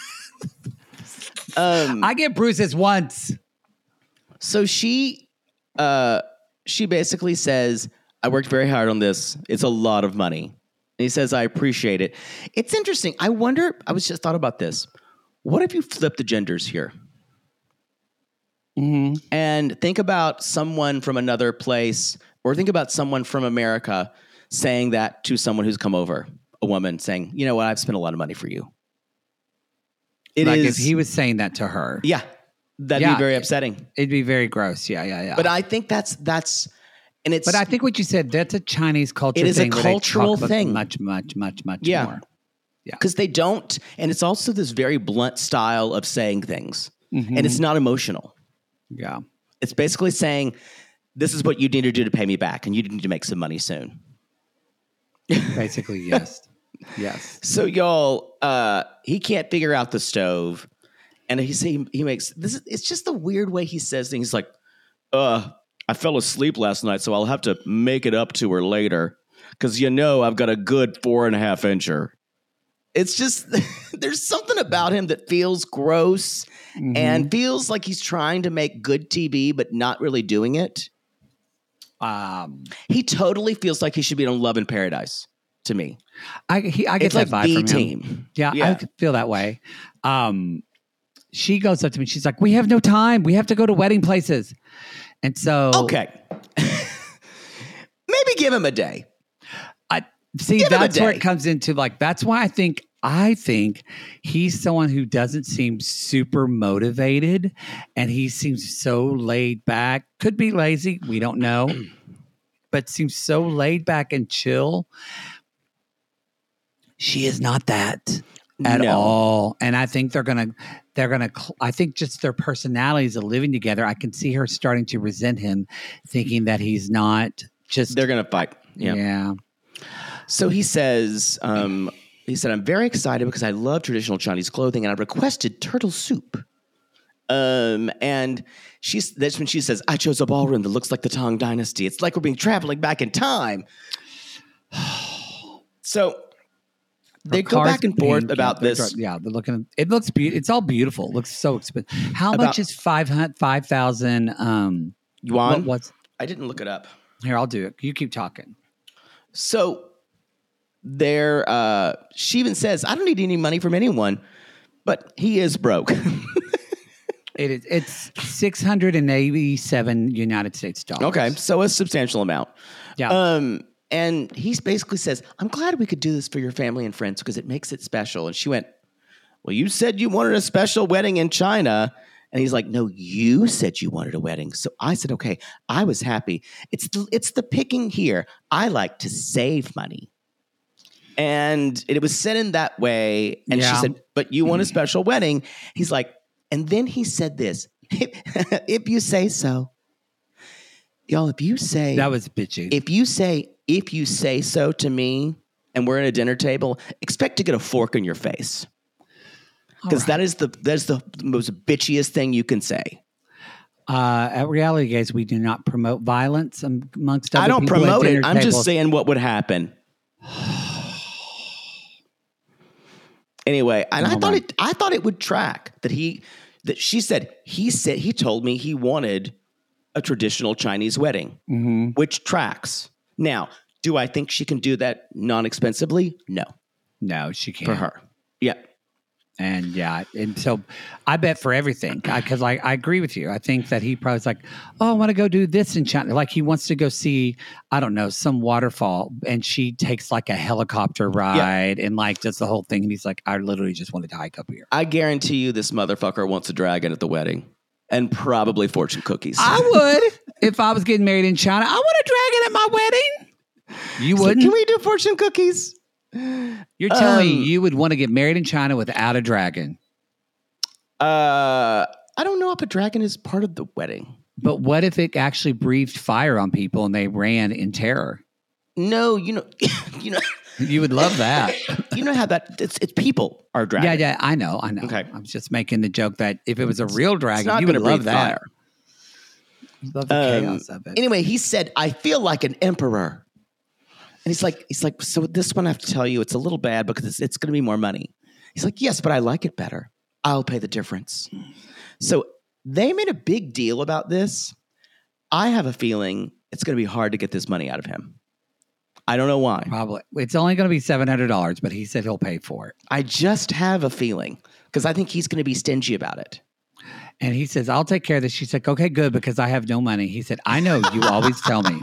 Speaker 3: Um,
Speaker 2: I get bruises once.
Speaker 3: so she, uh, she basically says, I worked very hard on this. It's a lot of money. And he says, I appreciate it. It's interesting. I wonder, I was just thought about this. What if you flip the genders here?
Speaker 2: Mm-hmm.
Speaker 3: And think about someone from another place, or think about someone from America saying that to someone who's come over, a woman saying, you know what, I've spent a lot of money for you. It
Speaker 2: Like
Speaker 3: is,
Speaker 2: if he was saying that to her,
Speaker 3: yeah, that'd
Speaker 2: Yeah.
Speaker 3: be very upsetting.
Speaker 2: it'd be very gross. Yeah, yeah, yeah.
Speaker 3: But I think that's, that's, and it's,
Speaker 2: But I think what you said, that's a Chinese culture
Speaker 3: It is a
Speaker 2: thing. where they talk
Speaker 3: cultural
Speaker 2: about
Speaker 3: thing.
Speaker 2: Much, much, much, much
Speaker 3: Yeah.
Speaker 2: more.
Speaker 3: because they don't, and it's also this very blunt style of saying things,
Speaker 2: Mhm.
Speaker 3: and it's not emotional.
Speaker 2: Yeah.
Speaker 3: It's basically saying, this is what you need to do to pay me back, and you need to make some money soon.
Speaker 2: Basically, yes. Yes.
Speaker 3: So y'all, uh, he can't figure out the stove, and he say he makes this. Is, it's just the weird way he says things. Like, uh, I fell asleep last night, so I'll have to make it up to her later, because you know I've got a good four and a half incher. It's just there's something about him that feels gross
Speaker 2: Mhm.
Speaker 3: and feels like he's trying to make good T V, but not really doing it.
Speaker 2: Um,
Speaker 3: He totally feels like he should be on Love in Paradise to me.
Speaker 2: I he, I get
Speaker 3: It's
Speaker 2: that
Speaker 3: like
Speaker 2: vibe
Speaker 3: B
Speaker 2: from him.
Speaker 3: team.
Speaker 2: Yeah,
Speaker 3: Yeah.
Speaker 2: I could feel that way. Um, she goes up to me. She's like, "We have no time. We have to go to wedding places." And so,
Speaker 3: Okay. Maybe give him a day.
Speaker 2: I see
Speaker 3: Give him a
Speaker 2: that's where
Speaker 3: day.
Speaker 2: it comes into like that's why I think I think he's someone who doesn't seem super motivated and he seems so laid back. Could be lazy, we don't know. But seems so laid back and chill. She is not that at
Speaker 3: No.
Speaker 2: all. And I think they're going to they're going to I think just their personalities are living together. I can see her starting to resent him thinking that he's not just
Speaker 3: They're going to fight. Yeah.
Speaker 2: yeah.
Speaker 3: So he says, um, he said, I'm very excited because I love traditional Chinese clothing and I requested turtle soup. Um, and she's, that's when she says, I chose a ballroom that looks like the Tang Dynasty. It's like we're being traveling back in time. So they go
Speaker 2: Car's
Speaker 3: back and forth
Speaker 2: pink,
Speaker 3: about
Speaker 2: yeah, they're
Speaker 3: this.
Speaker 2: dri- Yeah, they're looking. It looks beautiful. It's all beautiful. It looks so expensive. How
Speaker 3: About-
Speaker 2: much is five hundred five thousand? Um,
Speaker 3: Yuan?
Speaker 2: what, what's
Speaker 3: I didn't look it up.
Speaker 2: here? I'll do it. You keep talking.
Speaker 3: So there, uh, she even says, I don't need any money from anyone, but he is broke.
Speaker 2: It is. It's six hundred and eighty-seven United States dollars.
Speaker 3: Okay, so a substantial amount.
Speaker 2: Yeah.
Speaker 3: Um, and he basically says, I'm glad we could do this for your family and friends because it makes it special. And she went, well, you said you wanted a special wedding in China. And he's like, no, you said you wanted a wedding. So I said, okay, I was happy. It's the, it's the picking here. I like to save money. And it was said in that way. And she
Speaker 2: Yeah.
Speaker 3: said, but you want a special wedding. He's like, and then he said this, if you say so. Y'all, if you say
Speaker 2: That was bitchy.
Speaker 3: if you say if you say so to me and we're at a dinner table, expect to get a fork in your face. Because
Speaker 2: All
Speaker 3: that is the that's the most bitchiest thing you can say.
Speaker 2: Uh, at Reality Gaze, we do not promote violence amongst other
Speaker 3: I don't
Speaker 2: people at
Speaker 3: promote it.
Speaker 2: dinner
Speaker 3: I'm just
Speaker 2: tables.
Speaker 3: saying what would happen. Anyway, and I
Speaker 2: Hold
Speaker 3: thought
Speaker 2: on.
Speaker 3: it I thought it would track that he that she said he said he told me he wanted a traditional Chinese wedding,
Speaker 2: Mhm.
Speaker 3: which tracks. Now, do I think she can do that non-expensively? No.
Speaker 2: No, she can't.
Speaker 3: For her. Yeah.
Speaker 2: And yeah, and so I bet for everything, because I, I agree with you. I think that he probably was like, oh, I want to go do this in China. Like he wants to go see, I don't know, some waterfall. And she takes like a helicopter ride and like does the whole thing. And he's like, I literally just wanted to hike up here.
Speaker 3: I guarantee you this motherfucker wants a dragon at the wedding and probably fortune cookies.
Speaker 2: I would if I was getting married in China. I want a dragon at my wedding. You
Speaker 3: So
Speaker 2: wouldn't?
Speaker 3: can we do fortune cookies?
Speaker 2: You're telling
Speaker 3: Um,
Speaker 2: me you would want to get married in China without a dragon.
Speaker 3: Uh, I don't know if a dragon is part of the wedding.
Speaker 2: But what if it actually breathed fire on people and they ran in terror?
Speaker 3: No, you know, you know,
Speaker 2: You would love that.
Speaker 3: you know how that it's it's people are
Speaker 2: Yeah,
Speaker 3: dragons.
Speaker 2: yeah, I know, I know.
Speaker 3: Okay.
Speaker 2: I was just making the joke that if it was a real
Speaker 3: It's
Speaker 2: dragon,
Speaker 3: not
Speaker 2: you would
Speaker 3: gonna
Speaker 2: love
Speaker 3: breathe
Speaker 2: that.
Speaker 3: fire.
Speaker 2: You love the
Speaker 3: Um,
Speaker 2: chaos of it.
Speaker 3: Anyway, he said, "I feel like an emperor," and he's like, "He's like, so this one I have to tell you, it's a little bad because it's, it's going to be more money." He's like, "Yes, but I like it better. I'll pay the difference." So they made a big deal about this. I have a feeling it's going to be hard to get this money out of him. I don't know why.
Speaker 2: Probably. It's only going to be seven hundred dollars, but he said he'll pay for it.
Speaker 3: I just have a feeling because I think he's going to be stingy about it.
Speaker 2: And he says, I'll take care of this. She's like, okay, good, because I have no money. He said, I know, you always tell me.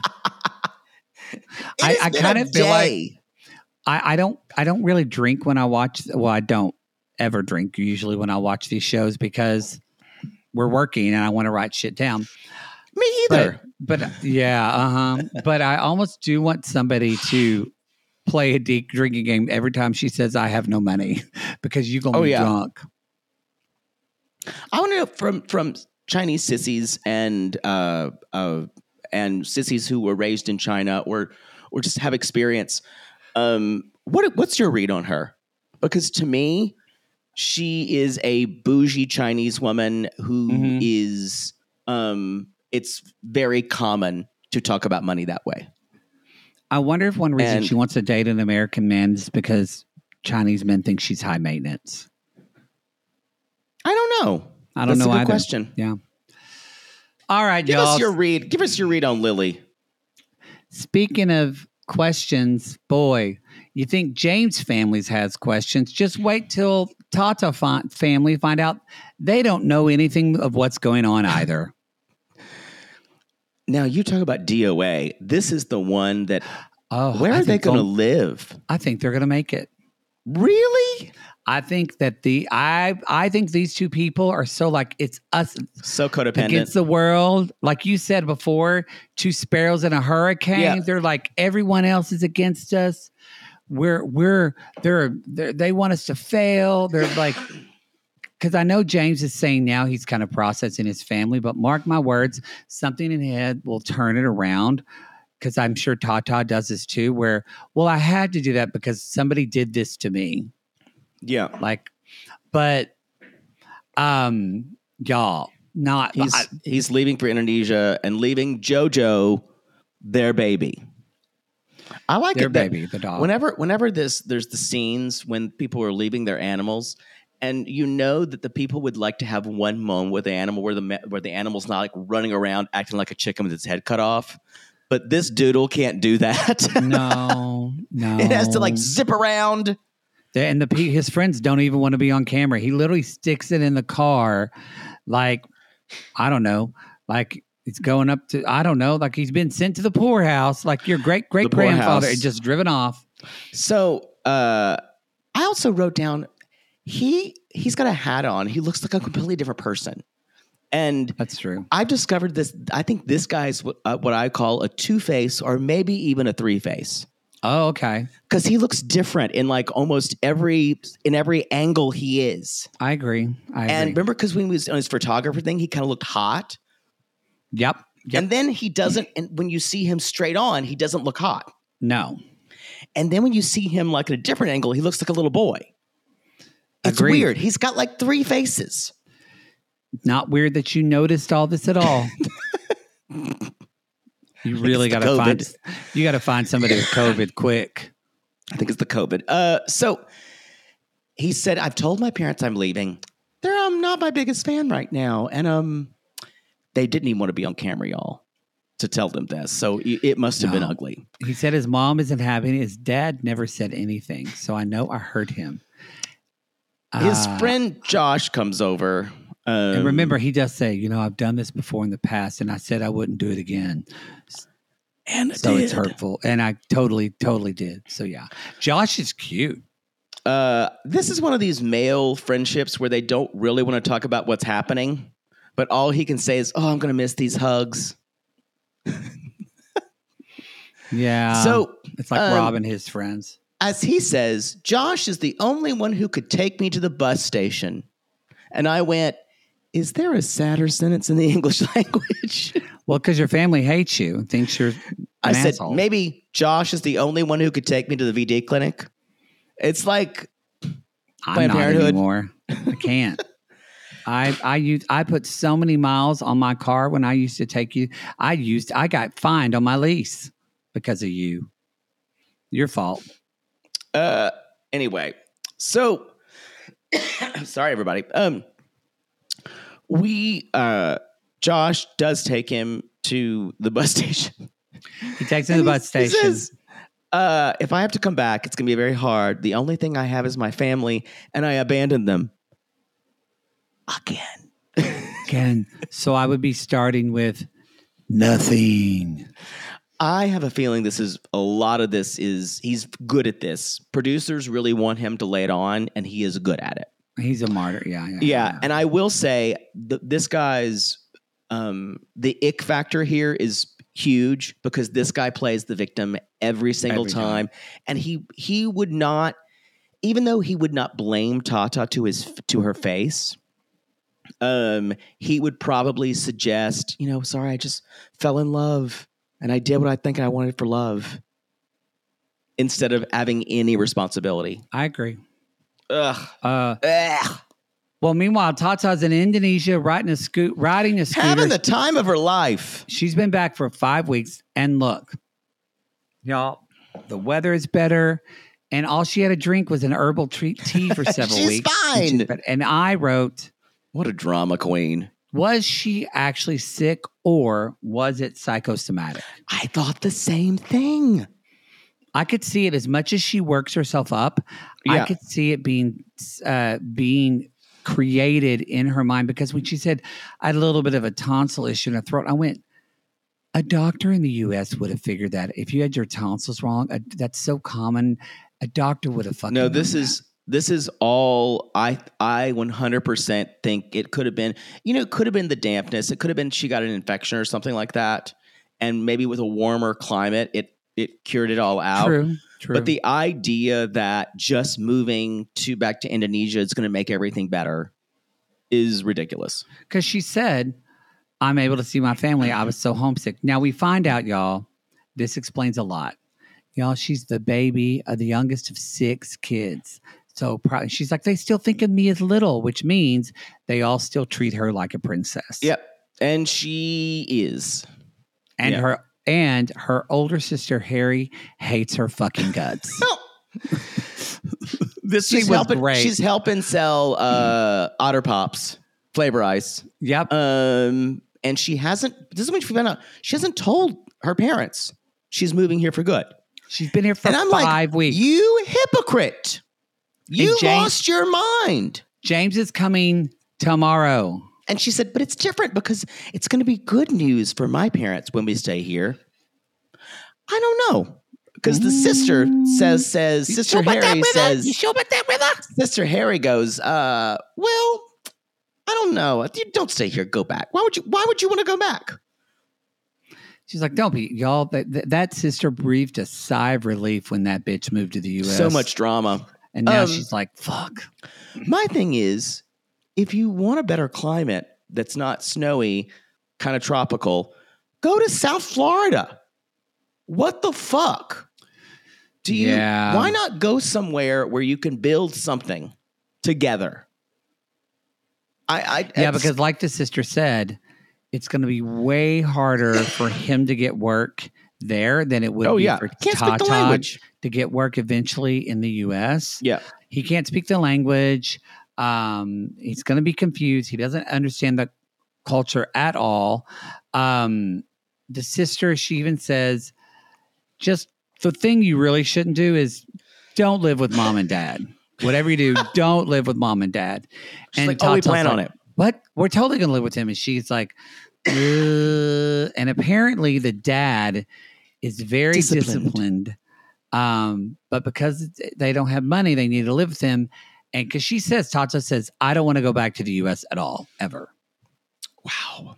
Speaker 2: I, I kind of feel like I, I don't I don't really drink when I watch. Well, I don't ever drink usually when I watch these shows because we're working and I want to write shit down.
Speaker 3: Me either.
Speaker 2: But, but yeah, uh huh. But I almost do want somebody to play a deep drinking game every time she says I have no money because you're gonna
Speaker 3: Oh,
Speaker 2: be
Speaker 3: yeah.
Speaker 2: drunk.
Speaker 3: I want to know from from Chinese sissies and uh, uh, and sissies who were raised in China or or just have experience. Um, what what's your read on her? Because to me, she is a bougie Chinese woman who
Speaker 2: Mhm.
Speaker 3: is. Um, it's very common to talk about money that way.
Speaker 2: I wonder if one reason
Speaker 3: And-
Speaker 2: she wants to date an American man is because Chinese men think she's high maintenance.
Speaker 3: I don't know.
Speaker 2: I don't
Speaker 3: That's
Speaker 2: know
Speaker 3: a good
Speaker 2: either.
Speaker 3: question.
Speaker 2: Yeah. All right,
Speaker 3: Give
Speaker 2: y'all.
Speaker 3: us your read. Give us your read on Lily.
Speaker 2: Speaking of questions, boy, you think James' families has questions? Just wait till Tata fa- family find out they don't know anything of what's going on either.
Speaker 3: Now you talk about D O A. This is the one that.
Speaker 2: Oh,
Speaker 3: Where
Speaker 2: I
Speaker 3: are they
Speaker 2: think
Speaker 3: going to
Speaker 2: they'll-
Speaker 3: live?
Speaker 2: I think they're going to make it.
Speaker 3: Really?
Speaker 2: I think that the I I think these two people are so like it's us
Speaker 3: So codependent.
Speaker 2: against the world. Like you said before, two sparrows in a hurricane.
Speaker 3: Yeah.
Speaker 2: They're like everyone else is against us. We're we're they're, they're they want us to fail. They're like because I know James is saying now he's kind of processing his family, but mark my words, something in his head will turn it around. Because I'm sure Tata does this too, where well, I had to do that because somebody did this to me.
Speaker 3: Yeah.
Speaker 2: Like, but um, y'all, not
Speaker 3: He's
Speaker 2: I-
Speaker 3: he's leaving for Indonesia and leaving JoJo, their baby. I like
Speaker 2: their
Speaker 3: it that
Speaker 2: baby, the dog.
Speaker 3: whenever whenever this there's the scenes when people are leaving their animals, and you know that the people would like to have one moment with the animal where the ma- where the animal's not like running around acting like a chicken with its head cut off. But this doodle can't do that.
Speaker 2: no, no,
Speaker 3: It has to like zip around.
Speaker 2: The- and the pe- his friends don't even want to be on camera. He literally sticks it in the car, like I don't know, like it's going up to I don't know, like he's been sent to the poorhouse, like your great great grandfather, and
Speaker 3: poorhouse.
Speaker 2: just driven off.
Speaker 3: So uh, I also wrote down he he's got a hat on. He looks like a completely different person. And
Speaker 2: That's true.
Speaker 3: I've discovered this. I think this guy's what, uh, what I call a two face or maybe even a three face
Speaker 2: Oh, okay.
Speaker 3: because he looks different in like almost every in every angle he is.
Speaker 2: I agree. I agree.
Speaker 3: And remember, because when he was on his photographer thing, he kind of looked hot.
Speaker 2: yep. Yep.
Speaker 3: And then he doesn't. And when you see him straight on, he doesn't look hot.
Speaker 2: No.
Speaker 3: And then when you see him like at a different angle, he looks like a little boy. It's
Speaker 2: Agreed.
Speaker 3: weird. He's got like three faces.
Speaker 2: Not weird that you noticed all this at all. You really
Speaker 3: It's the
Speaker 2: got to find
Speaker 3: COVID.
Speaker 2: you got to find somebody with COVID quick.
Speaker 3: I think it's the COVID. Uh, so he said, "I've told my parents I'm leaving. They're um not my biggest fan right now, and um they didn't even want to be on camera, y'all, to tell them this. So it it must have been
Speaker 2: No.
Speaker 3: ugly.
Speaker 2: He said his mom isn't having it. His dad never said anything, so I know I heard him.
Speaker 3: His
Speaker 2: Uh,
Speaker 3: friend Josh comes over. Um,
Speaker 2: And remember, he does say, you know, I've done this before in the past, and I said I wouldn't do it again.
Speaker 3: and
Speaker 2: So
Speaker 3: did.
Speaker 2: it's hurtful. And I totally, totally did. So yeah. Josh is cute.
Speaker 3: Uh, this is one of these male friendships where they don't really want to talk about what's happening, but all he can say is, "Oh, I'm going to miss these hugs."
Speaker 2: Yeah.
Speaker 3: So,
Speaker 2: it's like
Speaker 3: um,
Speaker 2: Rob and his friends.
Speaker 3: as he says, Josh is the only one who could take me to the bus station. And I went, is there a sadder sentence in the English language?
Speaker 2: Well, because your family hates you and thinks you're an
Speaker 3: I said,
Speaker 2: asshole.
Speaker 3: maybe Josh is the only one who could take me to the V D clinic. It's like,
Speaker 2: I'm
Speaker 3: Planned
Speaker 2: not
Speaker 3: Parenthood.
Speaker 2: anymore. I can't. I I used I put so many miles on my car when I used to take you. I used I got fined on my lease because of you. Your fault.
Speaker 3: uh, anyway. So, sorry, everybody. Um, we, uh, Josh does take him to the bus station.
Speaker 2: He takes him to the bus
Speaker 3: He
Speaker 2: station.
Speaker 3: says, uh, if I have to come back, it's going to be very hard. The only thing I have is my family, and I abandoned them. Again.
Speaker 2: Again, so I would be starting with nothing.
Speaker 3: I have a feeling this is a lot of this is he's good at this. Producers really want him to lay it on, and he is good at it.
Speaker 2: He's a martyr. Yeah. Yeah.
Speaker 3: Yeah, and I will say th- this guy's um, the ick factor here is huge because this guy plays the victim every single
Speaker 2: Every
Speaker 3: time,
Speaker 2: time.
Speaker 3: and he he would not, even though he would not blame Tata to his to her face. Um, he would probably suggest, you know, sorry, I just fell in love and I did what I think I wanted for love, instead of having any responsibility.
Speaker 2: I agree.
Speaker 3: Ugh.
Speaker 2: Uh,
Speaker 3: Ugh.
Speaker 2: well, meanwhile, Tata's in Indonesia riding a scoot, riding a scooter.
Speaker 3: Having the time of her life.
Speaker 2: She's been back for five weeks, and look, y'all, the weather is better, and all she had to drink was an herbal treat tea for several
Speaker 3: She's
Speaker 2: weeks.
Speaker 3: fine.
Speaker 2: And, she's bet- and I wrote,
Speaker 3: What a drama queen.
Speaker 2: was she actually sick or was it psychosomatic?
Speaker 3: I thought the same thing.
Speaker 2: I could see it as much as she works herself up.
Speaker 3: Yeah.
Speaker 2: I could see it being uh, being created in her mind because when she said I had a little bit of a tonsil issue in her throat, I went, a doctor in the U S would have figured that if you had your tonsils wrong, uh, that's so common. A doctor would have fucking
Speaker 3: No,
Speaker 2: known
Speaker 3: this
Speaker 2: that.
Speaker 3: is this is all I I one hundred percent think it could have been. You know, it could have been the dampness. It could have been she got an infection or something like that, and maybe with a warmer climate, it it cured it all out.
Speaker 2: true. True.
Speaker 3: But the idea that just moving to back to Indonesia is going to make everything better is ridiculous.
Speaker 2: Because she said, I'm able to see my family. I was so homesick. Now we find out, y'all, this explains a lot. Y'all, she's the baby of the youngest of six kids. So pro- she's like, they still think of me as little, which means they all still treat her like a princess.
Speaker 3: Yep, and she is.
Speaker 2: And
Speaker 3: Yeah.
Speaker 2: her and her older sister Harry hates her fucking guts.
Speaker 3: This
Speaker 2: She
Speaker 3: she's
Speaker 2: was
Speaker 3: helping.
Speaker 2: great.
Speaker 3: She's helping sell uh, Otter Pops flavor ice.
Speaker 2: Yep.
Speaker 3: Um, and she hasn't. This is when she found out. She hasn't told her parents she's moving here for good.
Speaker 2: She's been here for
Speaker 3: and I'm
Speaker 2: five
Speaker 3: like,
Speaker 2: weeks.
Speaker 3: you hypocrite! You
Speaker 2: James-
Speaker 3: lost your mind.
Speaker 2: James is coming tomorrow.
Speaker 3: And she said, but it's different because it's going to be good news for my parents when we stay here. I don't know. Because the sister says, says, Sister Harry says,
Speaker 2: sure about that with her?
Speaker 3: Sister Harry goes, uh, well, I don't know. You don't stay here. Go back. Why would you, why would you want to go back?
Speaker 2: She's like, don't be, y'all. That, that, that sister breathed a sigh of relief when that bitch moved to the U S.
Speaker 3: So much drama.
Speaker 2: And now
Speaker 3: Um,
Speaker 2: she's like, fuck.
Speaker 3: My thing is, if you want a better climate that's not snowy, kind of tropical, go to South Florida. What the fuck? Do you?
Speaker 2: Yeah.
Speaker 3: Why not go somewhere where you can build something together? I, I
Speaker 2: Yeah,
Speaker 3: it's-
Speaker 2: because like the sister said, it's going to be way harder for him to get work there than it would
Speaker 3: oh
Speaker 2: be
Speaker 3: yeah,
Speaker 2: for
Speaker 3: can't speak the
Speaker 2: Tata
Speaker 3: language.
Speaker 2: to get work eventually in the U S.
Speaker 3: Yeah,
Speaker 2: He can't speak the language. Um, he's going to be confused. He doesn't understand the culture at all. Um, the sister, she even says, just the thing you really shouldn't do is don't live with mom and dad. Whatever you do, don't live with mom and dad.
Speaker 3: She's like, oh, we
Speaker 2: Tata's
Speaker 3: plan on
Speaker 2: like,
Speaker 3: it.
Speaker 2: What? We're totally going to live with him. And she's like, uh, and apparently the dad is very
Speaker 3: Disciplined.
Speaker 2: disciplined. Um, but because they don't have money, they need to live with him. And because she says, Tata says, I don't want to go back to the U S at all, ever.
Speaker 3: Wow.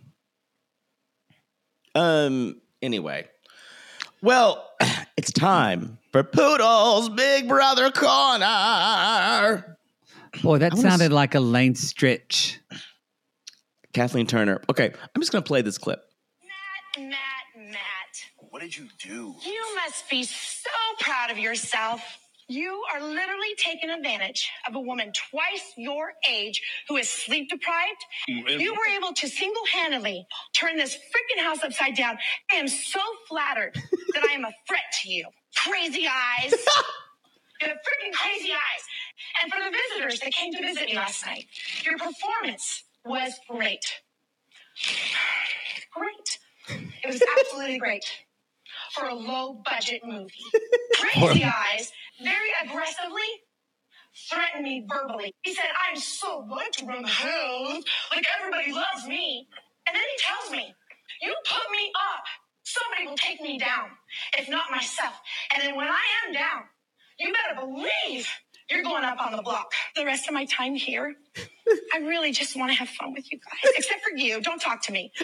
Speaker 3: Um. Anyway, well, it's time for Poodle's Big Brother Corner.
Speaker 2: Boy, that
Speaker 3: I wanna
Speaker 2: sounded
Speaker 3: s-
Speaker 2: like Elaine Stritch.
Speaker 3: Kathleen Turner. Okay, I'm just gonna play this clip.
Speaker 5: Matt, Matt, Matt.
Speaker 6: What did you do?
Speaker 5: You must be so proud of yourself. You are literally taking advantage of a woman twice your age who is sleep deprived. You were able to single-handedly turn this freaking house upside down. I am so flattered that I am a threat to you. Crazy eyes. You have freaking crazy eyes. And for the visitors that came to visit me last night, your performance was great. Great. It was absolutely great. For a low-budget movie. Crazy Eyes very aggressively threatened me verbally. He said, I'm so going to run the house, like everybody loves me. And then he tells me, you put me up, somebody will take me down, if not myself. And then when I am down, you better believe you're going up on the block. The rest of my time here, I really just want to have fun with you guys. Except for you. Don't talk to me.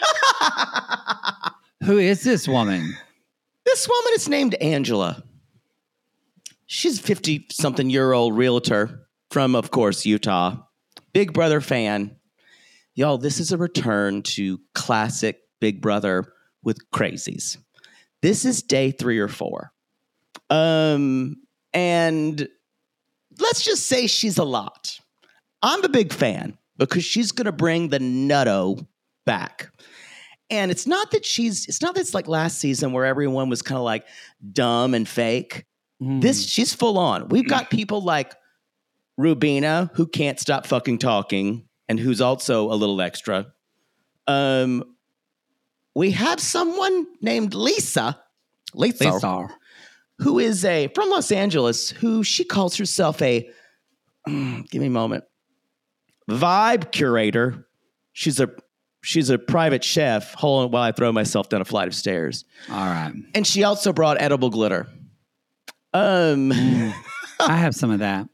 Speaker 2: Who is this woman?
Speaker 3: This woman is named Angela. She's a fifty-something-year-old realtor from, of course, Utah. Big Brother fan. Y'all, this is a return to classic Big Brother with crazies. This is day three or four. Um, and let's just say she's a lot. I'm a big fan because she's going to bring the nutto back. And it's not that she's, it's not that it's like last season where everyone was kind of like dumb and fake.
Speaker 2: Mm.
Speaker 3: This, she's full on. We've got people like Rubina, who can't stop fucking talking and who's also a little extra. Um, we have someone named Lisa, Lisa,
Speaker 2: Lisa.
Speaker 3: who is a, from Los Angeles, who she calls herself a, give me a moment, vibe curator. She's a, She's a private chef. Hold on while I throw myself down a flight of stairs.
Speaker 2: All right.
Speaker 3: And she also brought edible glitter. Um,
Speaker 2: I have some of that.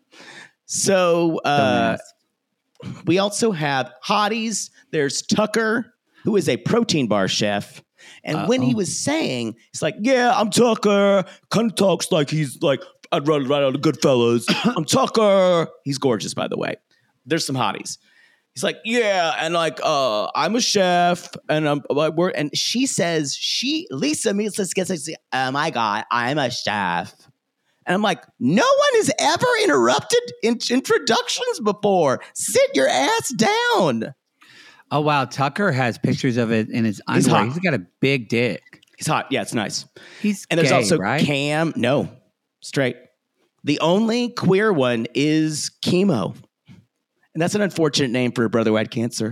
Speaker 3: so uh,
Speaker 2: Don't ask.
Speaker 3: we also have hotties. There's Tucker, who is a protein bar chef. And
Speaker 2: Uh-oh.
Speaker 3: when he was saying, he's like, yeah, I'm Tucker. Kind of talks like he's like, I'd run right out of Goodfellas. I'm Tucker. He's gorgeous, by the way. There's some hotties. He's like, yeah, and like, uh, I'm a chef, and I'm like, we're, and she says, she, Lisa immediately gets like, oh my God, I'm a chef. And I'm like, no one has ever interrupted in- introductions before. Sit your ass down.
Speaker 2: Oh, wow. Tucker has pictures of it in his
Speaker 3: He's
Speaker 2: underwear.
Speaker 3: hot.
Speaker 2: He's got a big dick.
Speaker 3: He's hot. Yeah, it's nice.
Speaker 2: He's
Speaker 3: And there's
Speaker 2: gay,
Speaker 3: also
Speaker 2: right?
Speaker 3: Cam. No, straight. The only queer one is Chemo. And that's an unfortunate name for a brother who had cancer.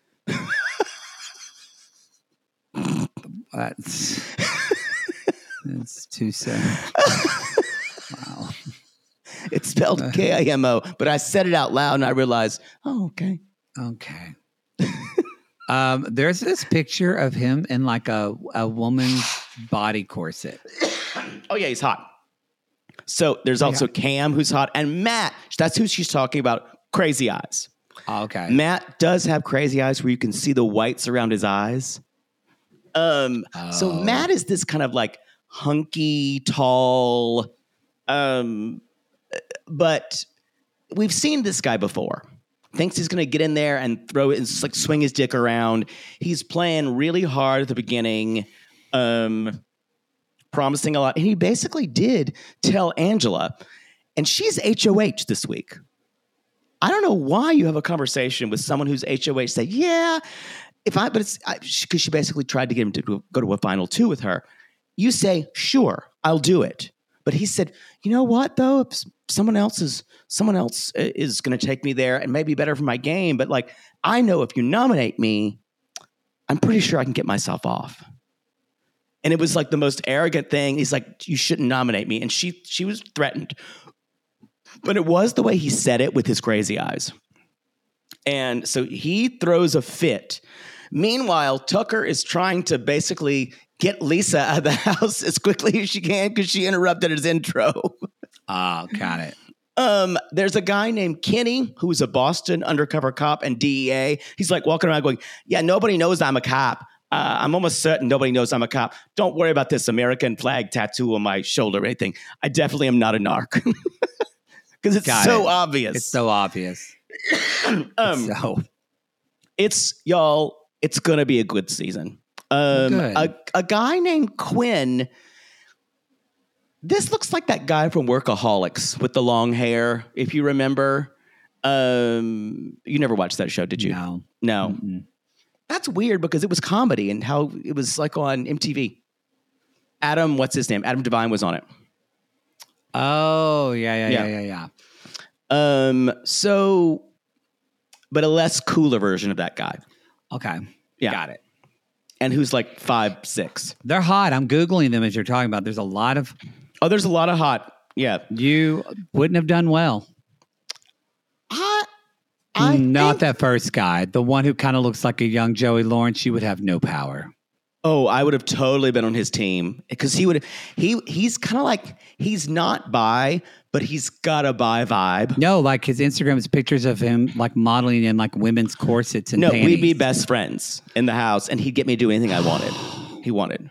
Speaker 2: That's, that's too sad. Wow.
Speaker 3: It's spelled K I M O, but I said it out loud and I realized, oh, okay.
Speaker 2: Okay. um, there's this picture of him in like a, a woman's body corset.
Speaker 3: Oh, yeah, he's hot. So there's also Cam, who's hot, and Matt. That's who she's talking about. Crazy eyes.
Speaker 2: Oh, okay.
Speaker 3: Matt does have crazy eyes where you can see the whites around his eyes. Um, So
Speaker 2: Oh.
Speaker 3: Matt is this kind of like hunky, tall, um, but we've seen this guy before. Thinks he's going to get in there and throw it and just like swing his dick around. He's playing really hard at the beginning, um, promising a lot. And he basically did tell Angela, and she's H O H this week. I don't know why you have a conversation with someone who's H O H. Say, yeah, if I, but it's because she, she basically tried to get him to go to a final two with her. You say, sure, I'll do it. But he said, you know what though? If someone else is someone else is going to take me there and maybe better for my game. But like, I know if you nominate me, I'm pretty sure I can get myself off. And it was like the most arrogant thing. He's like, you shouldn't nominate me. And she she was threatened. But it was the way he said it with his crazy eyes. And so he throws a fit. Meanwhile, Tucker is trying to basically get Lisa out of the house as quickly as she can because she interrupted his intro.
Speaker 2: Oh, got it.
Speaker 3: Um, there's a guy named Kenny who's a Boston undercover cop and D E A. He's like walking around going, yeah, nobody knows I'm a cop. Uh, I'm almost certain nobody knows I'm a cop. Don't worry about this American flag tattoo on my shoulder or anything. I definitely am not a narc. Because it's
Speaker 2: Got
Speaker 3: so
Speaker 2: it.
Speaker 3: obvious.
Speaker 2: It's so obvious.
Speaker 3: um,
Speaker 2: so
Speaker 3: it's, y'all, it's going to be a good season. Um,
Speaker 2: Good.
Speaker 3: A, a guy named Quinn. This looks like that guy from Workaholics with the long hair, if you remember. Um, you never watched that show, did you?
Speaker 2: no.
Speaker 3: No.
Speaker 2: Mm-mm.
Speaker 3: That's weird because it was comedy and how it was like on M T V. Adam, what's his name? Adam Devine was on it.
Speaker 2: Oh, yeah, yeah,
Speaker 3: Yeah.
Speaker 2: yeah, yeah, yeah.
Speaker 3: Um, so, but a less cooler version of that guy.
Speaker 2: Okay.
Speaker 3: Yeah.
Speaker 2: Got it.
Speaker 3: And who's like five, six.
Speaker 2: They're hot. I'm Googling them as you're talking about. There's a lot of,
Speaker 3: Oh, there's a lot of hot. Yeah.
Speaker 2: you wouldn't have done well.
Speaker 3: I, I
Speaker 2: Not
Speaker 3: think-
Speaker 2: that first guy. The one who kind of looks like a young Joey Lawrence. You would have no power.
Speaker 3: Oh, I would have totally been on his team because he would. He he's kind of like he's not bi, but he's got a bi vibe.
Speaker 2: No, like his Instagram is pictures of him like modeling in like women's corsets and
Speaker 3: No,
Speaker 2: panties.
Speaker 3: we'd be best friends in the house, and he'd get me to do anything I wanted. He wanted.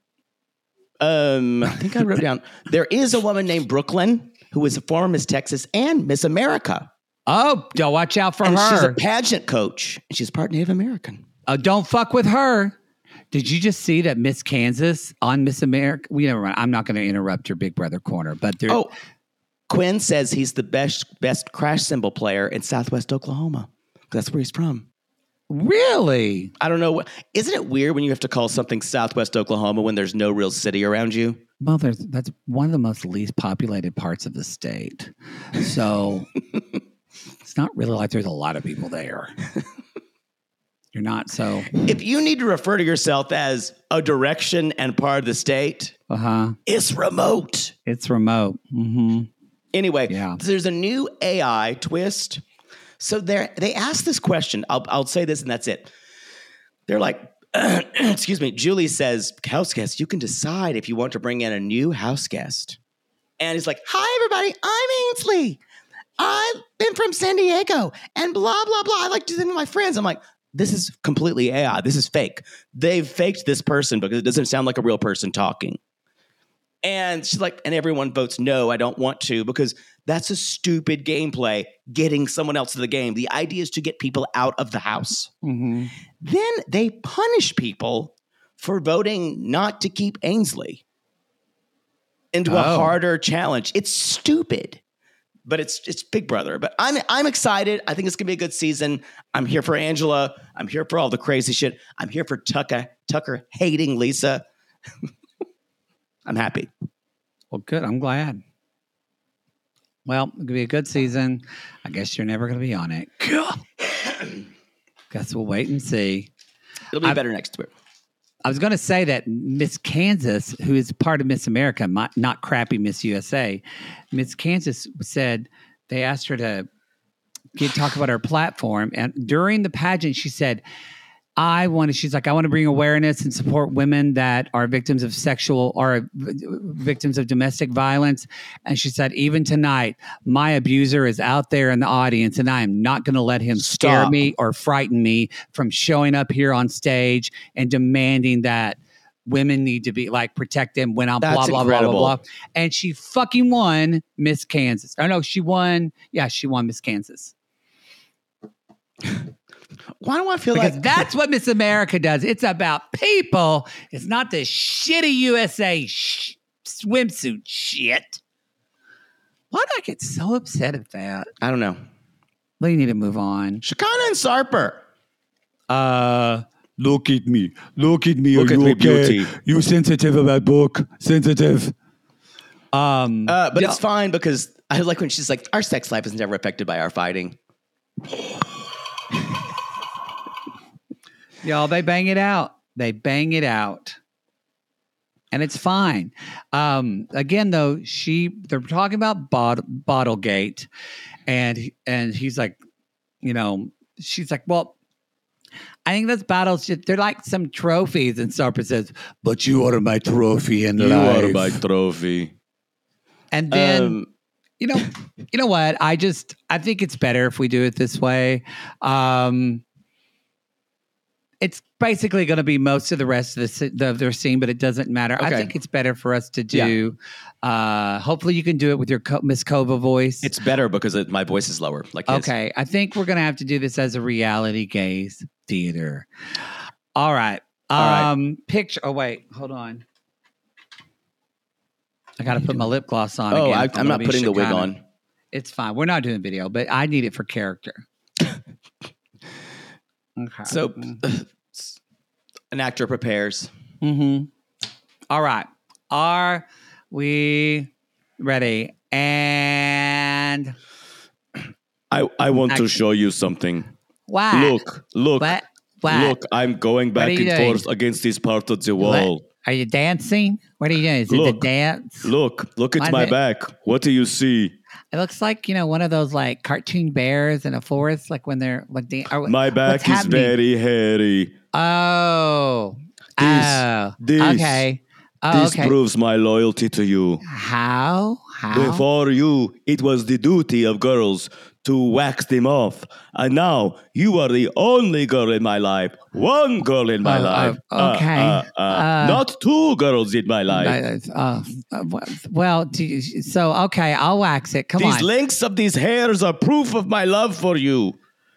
Speaker 3: Um, I think I wrote down there is a woman named Brooklyn who is a former Miss Texas and Miss America,
Speaker 2: Oh, don't watch out for
Speaker 3: and she's a
Speaker 2: her.
Speaker 3: pageant coach, and she's part Native American.
Speaker 2: Oh, don't fuck with her. Did you just see that Miss Kansas on Miss America? We never mind. I'm not going to interrupt your Big Brother corner, but there.
Speaker 3: Oh, Quinn says he's the best best crash cymbal player in Southwest Oklahoma. That's where he's from.
Speaker 2: Really?
Speaker 3: I don't know. what- Isn't it weird when you have to call something Southwest Oklahoma when there's no real city around you?
Speaker 2: Well, there's that's one of the most least populated parts of the state. So it's not really like there's a lot of people there. You're not so.
Speaker 3: If you need to refer to yourself as a direction and part of the state,
Speaker 2: Uh huh.
Speaker 3: it's remote.
Speaker 2: It's remote. Mm-hmm.
Speaker 3: Anyway,
Speaker 2: Yeah.
Speaker 3: there's a new A I twist. So they they asked this question. I'll I'll say this and that's it. They're like, excuse me. Julie says, house guest, you can decide if you want to bring in a new house guest. And he's like, hi, everybody. I'm Ainsley. I've been from San Diego and blah, blah, blah. I like to think with my friends. I'm like, this is completely A I. This is fake. They've faked this person because it doesn't sound like a real person talking. And she's like, and everyone votes no, I don't want to, because that's a stupid gameplay, getting someone else to the game. The idea is to get people out of the house.
Speaker 2: Mm-hmm.
Speaker 3: Then they punish people for voting not to keep Ainsley into a
Speaker 2: Oh.
Speaker 3: harder challenge. It's stupid, but it's it's Big Brother. But I'm I'm excited. I think it's gonna be a good season. I'm here for Angela. I'm here for all the crazy shit. I'm here for Tucker Tucker hating Lisa. I'm happy.
Speaker 2: Well, good. I'm glad. Well, it's going to be a good season. I guess you're never going to be on it. Guess we'll wait and see.
Speaker 3: It'll be
Speaker 2: I-
Speaker 3: better next year.
Speaker 2: I was going to say that Miss Kansas, who is part of Miss America, my, not crappy Miss U S A, Miss Kansas said they asked her to get talk about her platform. And during the pageant, she said, I want to, she's like, I want to bring awareness and support women that are victims of sexual or v- victims of domestic violence. And she said, even tonight, my abuser is out there in the audience and I am not going to let him scare
Speaker 3: Stop.
Speaker 2: me or frighten me from showing up here on stage and demanding that women need to be like, protect them when I'm blah,
Speaker 3: That's
Speaker 2: blah, blah,
Speaker 3: incredible.
Speaker 2: blah, blah. And she fucking won Miss Kansas. Oh no, she won. Yeah, she won Miss Kansas.
Speaker 3: Why do I feel
Speaker 2: Because
Speaker 3: like
Speaker 2: that's what Miss America does. It's about people. It's not this shitty U S A sh- swimsuit shit. Why do I get so upset at that?
Speaker 3: I don't know.
Speaker 2: We need to move on.
Speaker 3: Shakana and Sarper.
Speaker 2: Uh, look at me. Look at me.
Speaker 3: Look
Speaker 2: Are
Speaker 3: at
Speaker 2: you
Speaker 3: me,
Speaker 2: okay?
Speaker 3: beauty.
Speaker 2: You sensitive about book? Sensitive. Um,
Speaker 3: Uh, but
Speaker 2: yeah.
Speaker 3: it's fine because I like when she's like, our sex life is never affected by our fighting.
Speaker 2: Y'all, they bang it out. They bang it out. and it's fine. Um, again, though, she they're talking about bot- Bottlegate, and and he's like, you know, she's like, well, I think those bottles just, they're like some trophies, and Sarper says, but you are my trophy in
Speaker 1: You
Speaker 2: life.
Speaker 1: are my trophy.
Speaker 2: And then.
Speaker 3: Um,
Speaker 2: You know, you know what? I just I think it's better if we do it this way. Um, it's basically going to be most of the rest of the, the, their scene, but it doesn't matter. I
Speaker 3: Okay.
Speaker 2: think it's better for us to do. Uh, hopefully, you can do it with your Co- Miss Kova voice.
Speaker 3: it's better because it, my voice is lower. Like his.
Speaker 2: Okay, I think we're going to have to do this as a reality gaze theater. All right.
Speaker 3: All right.
Speaker 2: Um, picture. Oh wait, hold on. I got to put my lip gloss on.
Speaker 3: Oh,
Speaker 2: again.
Speaker 3: I,
Speaker 2: I'm
Speaker 3: I'm
Speaker 2: gonna
Speaker 3: not
Speaker 2: be
Speaker 3: putting the wig
Speaker 2: Shekinah.
Speaker 3: on.
Speaker 2: It's fine. We're not doing video, but I need it for character. Okay.
Speaker 3: So, an actor prepares.
Speaker 2: Mm-hmm. All right. Are we ready? And
Speaker 1: I, I want
Speaker 2: Action.
Speaker 1: to show you something.
Speaker 2: what?
Speaker 1: Look, look,
Speaker 2: What? What?
Speaker 1: look. I'm going back
Speaker 2: are you
Speaker 1: and
Speaker 2: doing?
Speaker 1: forth against this part of the
Speaker 2: What?
Speaker 1: wall.
Speaker 2: Are you dancing? What are you doing? Is it the
Speaker 1: Look.
Speaker 2: dance?
Speaker 1: Look, look at
Speaker 2: Why
Speaker 1: my
Speaker 2: is it-
Speaker 1: back. What do you see?
Speaker 2: It looks like, you know, one of those like cartoon bears in a forest, like when they're like dan- or,
Speaker 1: My back
Speaker 2: what's
Speaker 1: is
Speaker 2: happening?
Speaker 1: very hairy.
Speaker 2: Oh.
Speaker 1: This,
Speaker 2: oh.
Speaker 1: this,
Speaker 2: Okay. Oh,
Speaker 1: this
Speaker 2: okay.
Speaker 1: proves my loyalty to you.
Speaker 2: How? How?
Speaker 1: Before you, it was the duty of girls to wax them off. And now you are the only girl in my life. One girl in my
Speaker 2: Oh,
Speaker 1: life.
Speaker 2: oh, okay.
Speaker 1: Uh, uh, uh,
Speaker 2: Uh,
Speaker 1: not two girls in my life.
Speaker 2: Uh, uh, well, do you, so okay, I'll wax it. Come
Speaker 1: These
Speaker 2: on.
Speaker 1: lengths of these hairs are proof of my love for you.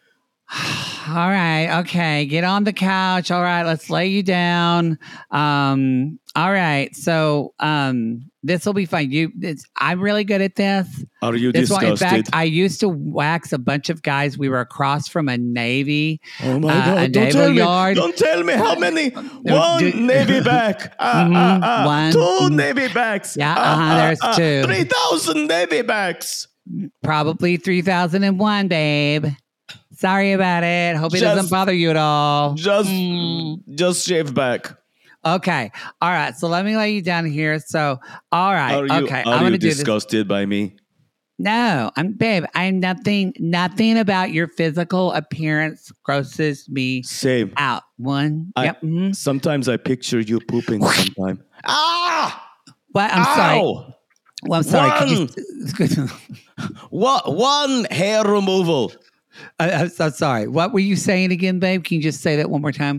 Speaker 2: All right, okay, get on the couch. All right, let's lay you down. Um, all right, so um, this will be fine. You, it's, I'm really good at this.
Speaker 1: Are you
Speaker 2: This one, in
Speaker 1: disgusted?
Speaker 2: fact, I used to wax a bunch of guys. We were across from a Navy.
Speaker 1: oh my
Speaker 2: uh,
Speaker 1: God.
Speaker 2: a
Speaker 1: Don't
Speaker 2: naval
Speaker 1: tell me.
Speaker 2: yard.
Speaker 1: Don't tell me how many.
Speaker 2: No,
Speaker 1: One
Speaker 2: do-
Speaker 1: Navy back. Uh,
Speaker 2: Mhm,
Speaker 1: uh, uh,
Speaker 2: one.
Speaker 1: Two
Speaker 2: Mhm.
Speaker 1: Navy backs.
Speaker 2: Yeah,
Speaker 1: Uh,
Speaker 2: uh-huh,
Speaker 1: uh,
Speaker 2: there's
Speaker 1: uh,
Speaker 2: two.
Speaker 1: three thousand Navy backs.
Speaker 2: Probably three thousand one, babe. Sorry about it. Hope it doesn't
Speaker 1: Just-
Speaker 2: bother you at all.
Speaker 1: Just,
Speaker 2: Mm.
Speaker 1: just shave back.
Speaker 2: Okay. All right. So let me lay you down here. So, all right.
Speaker 1: Are you,
Speaker 2: okay.
Speaker 1: are
Speaker 2: I'm going
Speaker 1: you
Speaker 2: to do this.
Speaker 1: disgusted by me?
Speaker 2: No, I'm, babe, I'm nothing, nothing about your physical appearance grosses me
Speaker 1: Same.
Speaker 2: out. One.
Speaker 1: I-
Speaker 2: yep. mhm.
Speaker 1: Sometimes I picture you pooping sometime. Ah!
Speaker 2: What? I'm sorry.
Speaker 1: Ow!
Speaker 2: Well, I'm sorry. Could you,
Speaker 3: What? One hair removal.
Speaker 2: I, I'm so sorry. What were you saying again, babe? Can you just say that one more time?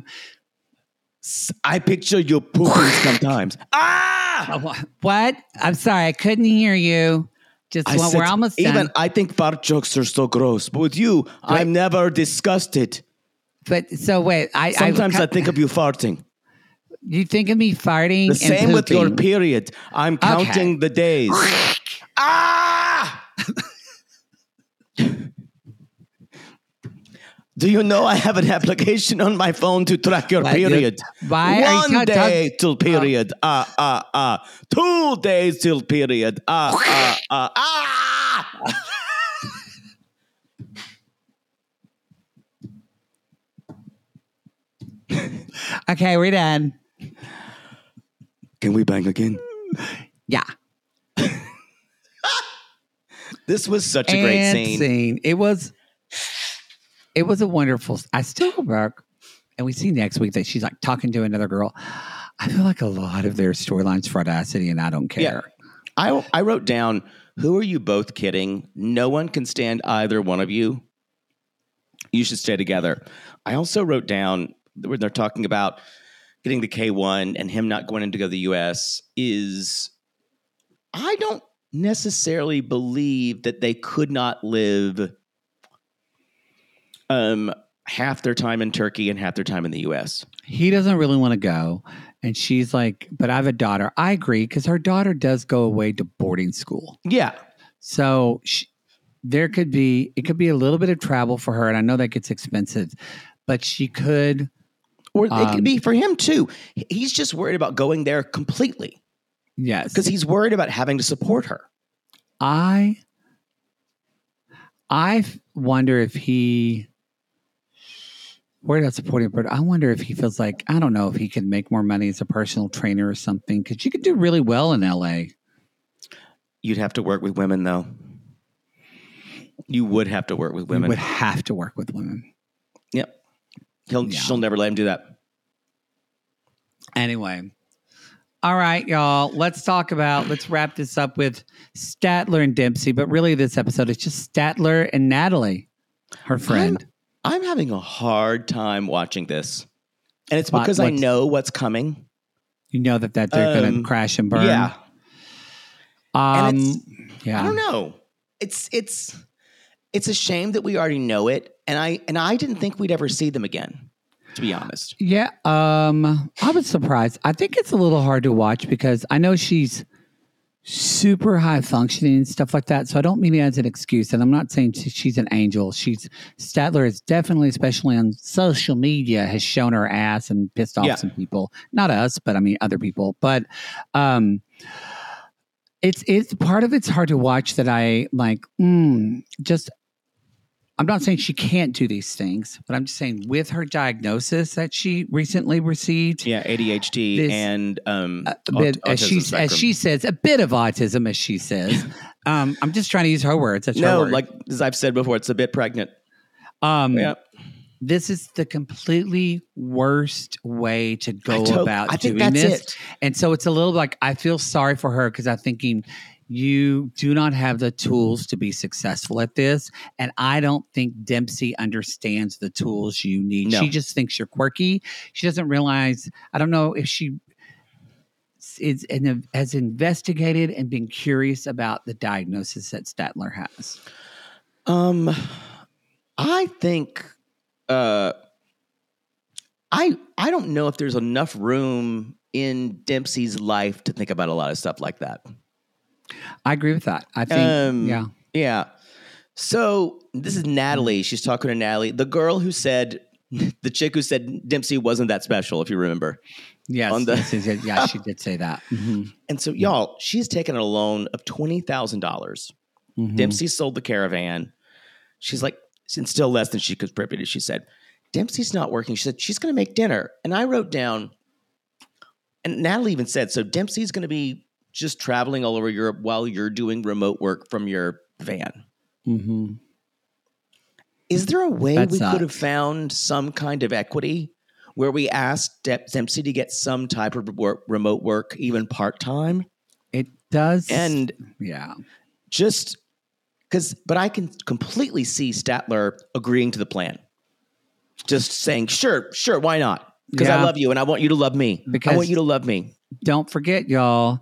Speaker 3: S- I picture you pooping sometimes. Ah!
Speaker 2: Uh, wha- What? I'm sorry. I couldn't hear you. Just
Speaker 3: I
Speaker 2: well,
Speaker 3: said-
Speaker 2: we're almost done.
Speaker 3: Even I think fart jokes are so gross, but with you, I'm never disgusted.
Speaker 2: But so wait, I
Speaker 3: Sometimes I,
Speaker 2: I,
Speaker 3: think of you farting.
Speaker 2: you think of me farting.
Speaker 3: The
Speaker 2: and
Speaker 3: same with your
Speaker 2: pooping.
Speaker 3: period. I'm counting the days. Ah! Do you know I have an application on my phone to track your
Speaker 2: What?
Speaker 3: period?
Speaker 2: Why are you
Speaker 3: One
Speaker 2: not talk-
Speaker 3: day till period. Ah, ah, ah. Two days till period. Ah, ah, ah, ah.
Speaker 2: Okay, we're done.
Speaker 1: Can we bang again?
Speaker 2: Yeah.
Speaker 3: This was such a great
Speaker 2: And
Speaker 3: scene.
Speaker 2: It was. It was a wonderful. I still work, and we see next week that she's like talking to another girl. I feel like a lot of their storylines for Audacity, and I don't care.
Speaker 3: Yeah. I, I wrote down, who are you both kidding? No one can stand either one of you. You should stay together. I also wrote down, when they're talking about getting the K one and him not going in to go to the U S, is I don't necessarily believe that they could not live um, half their time in Turkey and half their time in the U S.
Speaker 2: He doesn't really want to go, and she's like, "But I have a daughter." I agree because her daughter does go away to boarding school.
Speaker 3: Yeah.
Speaker 2: So she, there could be, it could be a little bit of travel for her. And I know that gets expensive, but she could.
Speaker 3: Or it
Speaker 2: Um,
Speaker 3: could be for him too. He's just worried about going there completely
Speaker 2: Yes.
Speaker 3: because he's worried about having to support her.
Speaker 2: I, I f- wonder if he worried about supporting, but I wonder if he feels like, I don't know if he could make more money as a personal trainer or something, because you could do really well in L A.
Speaker 3: You'd have to work with women, though. You would have to work with
Speaker 2: You
Speaker 3: women.
Speaker 2: would have to work with women.
Speaker 3: Yep. He'll,
Speaker 2: Yeah.
Speaker 3: She'll never let him do that.
Speaker 2: Anyway. All right, y'all. Let's talk about, let's wrap this up with Statler and Dempsey. But really, this episode is just Statler and Natalie, her friend.
Speaker 3: I'm, I'm having a hard time watching this. And it's
Speaker 2: What-
Speaker 3: because I
Speaker 2: what's-
Speaker 3: know what's coming.
Speaker 2: You know that, that they're going
Speaker 3: Um,
Speaker 2: to crash and burn.
Speaker 3: Yeah.
Speaker 2: Um,
Speaker 3: And it's-
Speaker 2: yeah.
Speaker 3: I don't know. It's it's it's a shame that we already know it. And I and I didn't think we'd ever see them again, to be honest.
Speaker 2: Yeah, um, I was surprised. I think it's a little hard to watch because I know she's super high functioning and stuff like that. So I don't mean it as an excuse. And I'm not saying she- she's an angel. She's Statler is definitely, especially on social media, has shown her ass and pissed off
Speaker 3: Yeah.
Speaker 2: some people. Not us, but I mean other people. But um, it's it's part of it's hard to watch that I like. Mm, just I'm not saying she can't do these things, but I'm just saying with her diagnosis that she recently received,
Speaker 3: Yeah, A D H D
Speaker 2: This-
Speaker 3: and um
Speaker 2: a bit,
Speaker 3: aut-
Speaker 2: as she
Speaker 3: autism
Speaker 2: as
Speaker 3: spectrum.
Speaker 2: she says, a bit of autism, as she says. um, I'm just trying to use her words. That's her
Speaker 3: No,
Speaker 2: word.
Speaker 3: like as I've said before, it's a bit pregnant.
Speaker 2: um,
Speaker 3: Yeah.
Speaker 2: this is the completely worst way to go
Speaker 3: I to-
Speaker 2: about
Speaker 3: I think
Speaker 2: doing
Speaker 3: that's
Speaker 2: this.
Speaker 3: it.
Speaker 2: And so it's a little like I feel sorry for her because I'm thinking you do not have the tools to be successful at this. And I don't think Dempsey understands the tools you need.
Speaker 3: No.
Speaker 2: She just thinks you're quirky. She doesn't realize, I don't know if she is has investigated and been curious about the diagnosis that Statler has.
Speaker 3: Um I think uh I I don't know if there's enough room in Dempsey's life to think about a lot of stuff like that.
Speaker 2: I agree with that. I think,
Speaker 3: Um,
Speaker 2: yeah.
Speaker 3: Yeah. So this is Natalie. She's talking to Natalie, the girl who said, the chick who said Dempsey wasn't that special, if you remember.
Speaker 2: Yes,
Speaker 3: on the-
Speaker 2: yes, yes, yes, yeah, she did say that. Mhm.
Speaker 3: And so, y'all, she's taken a loan of twenty thousand dollars.
Speaker 2: Mhm.
Speaker 3: Dempsey sold the caravan. She's like, it's still less than she contributed. She said, Dempsey's not working. She said, she's going to make dinner. And I wrote down, and Natalie even said, so Dempsey's going to be just traveling all over Europe while you're doing remote work from your van.
Speaker 2: Mhm.
Speaker 3: Is there a way
Speaker 2: That
Speaker 3: we could have
Speaker 2: sucks.
Speaker 3: found some kind of equity where we asked Dep- Dempsey to get some type of work, remote work, even part time?
Speaker 2: It does.
Speaker 3: And
Speaker 2: yeah.
Speaker 3: just because, but I can completely see Statler agreeing to the plan. Just saying, sure, sure, why not? Because I
Speaker 2: Yeah.
Speaker 3: love you and I want you to love me. I
Speaker 2: Because-
Speaker 3: want you to love me.
Speaker 2: Don't forget, y'all,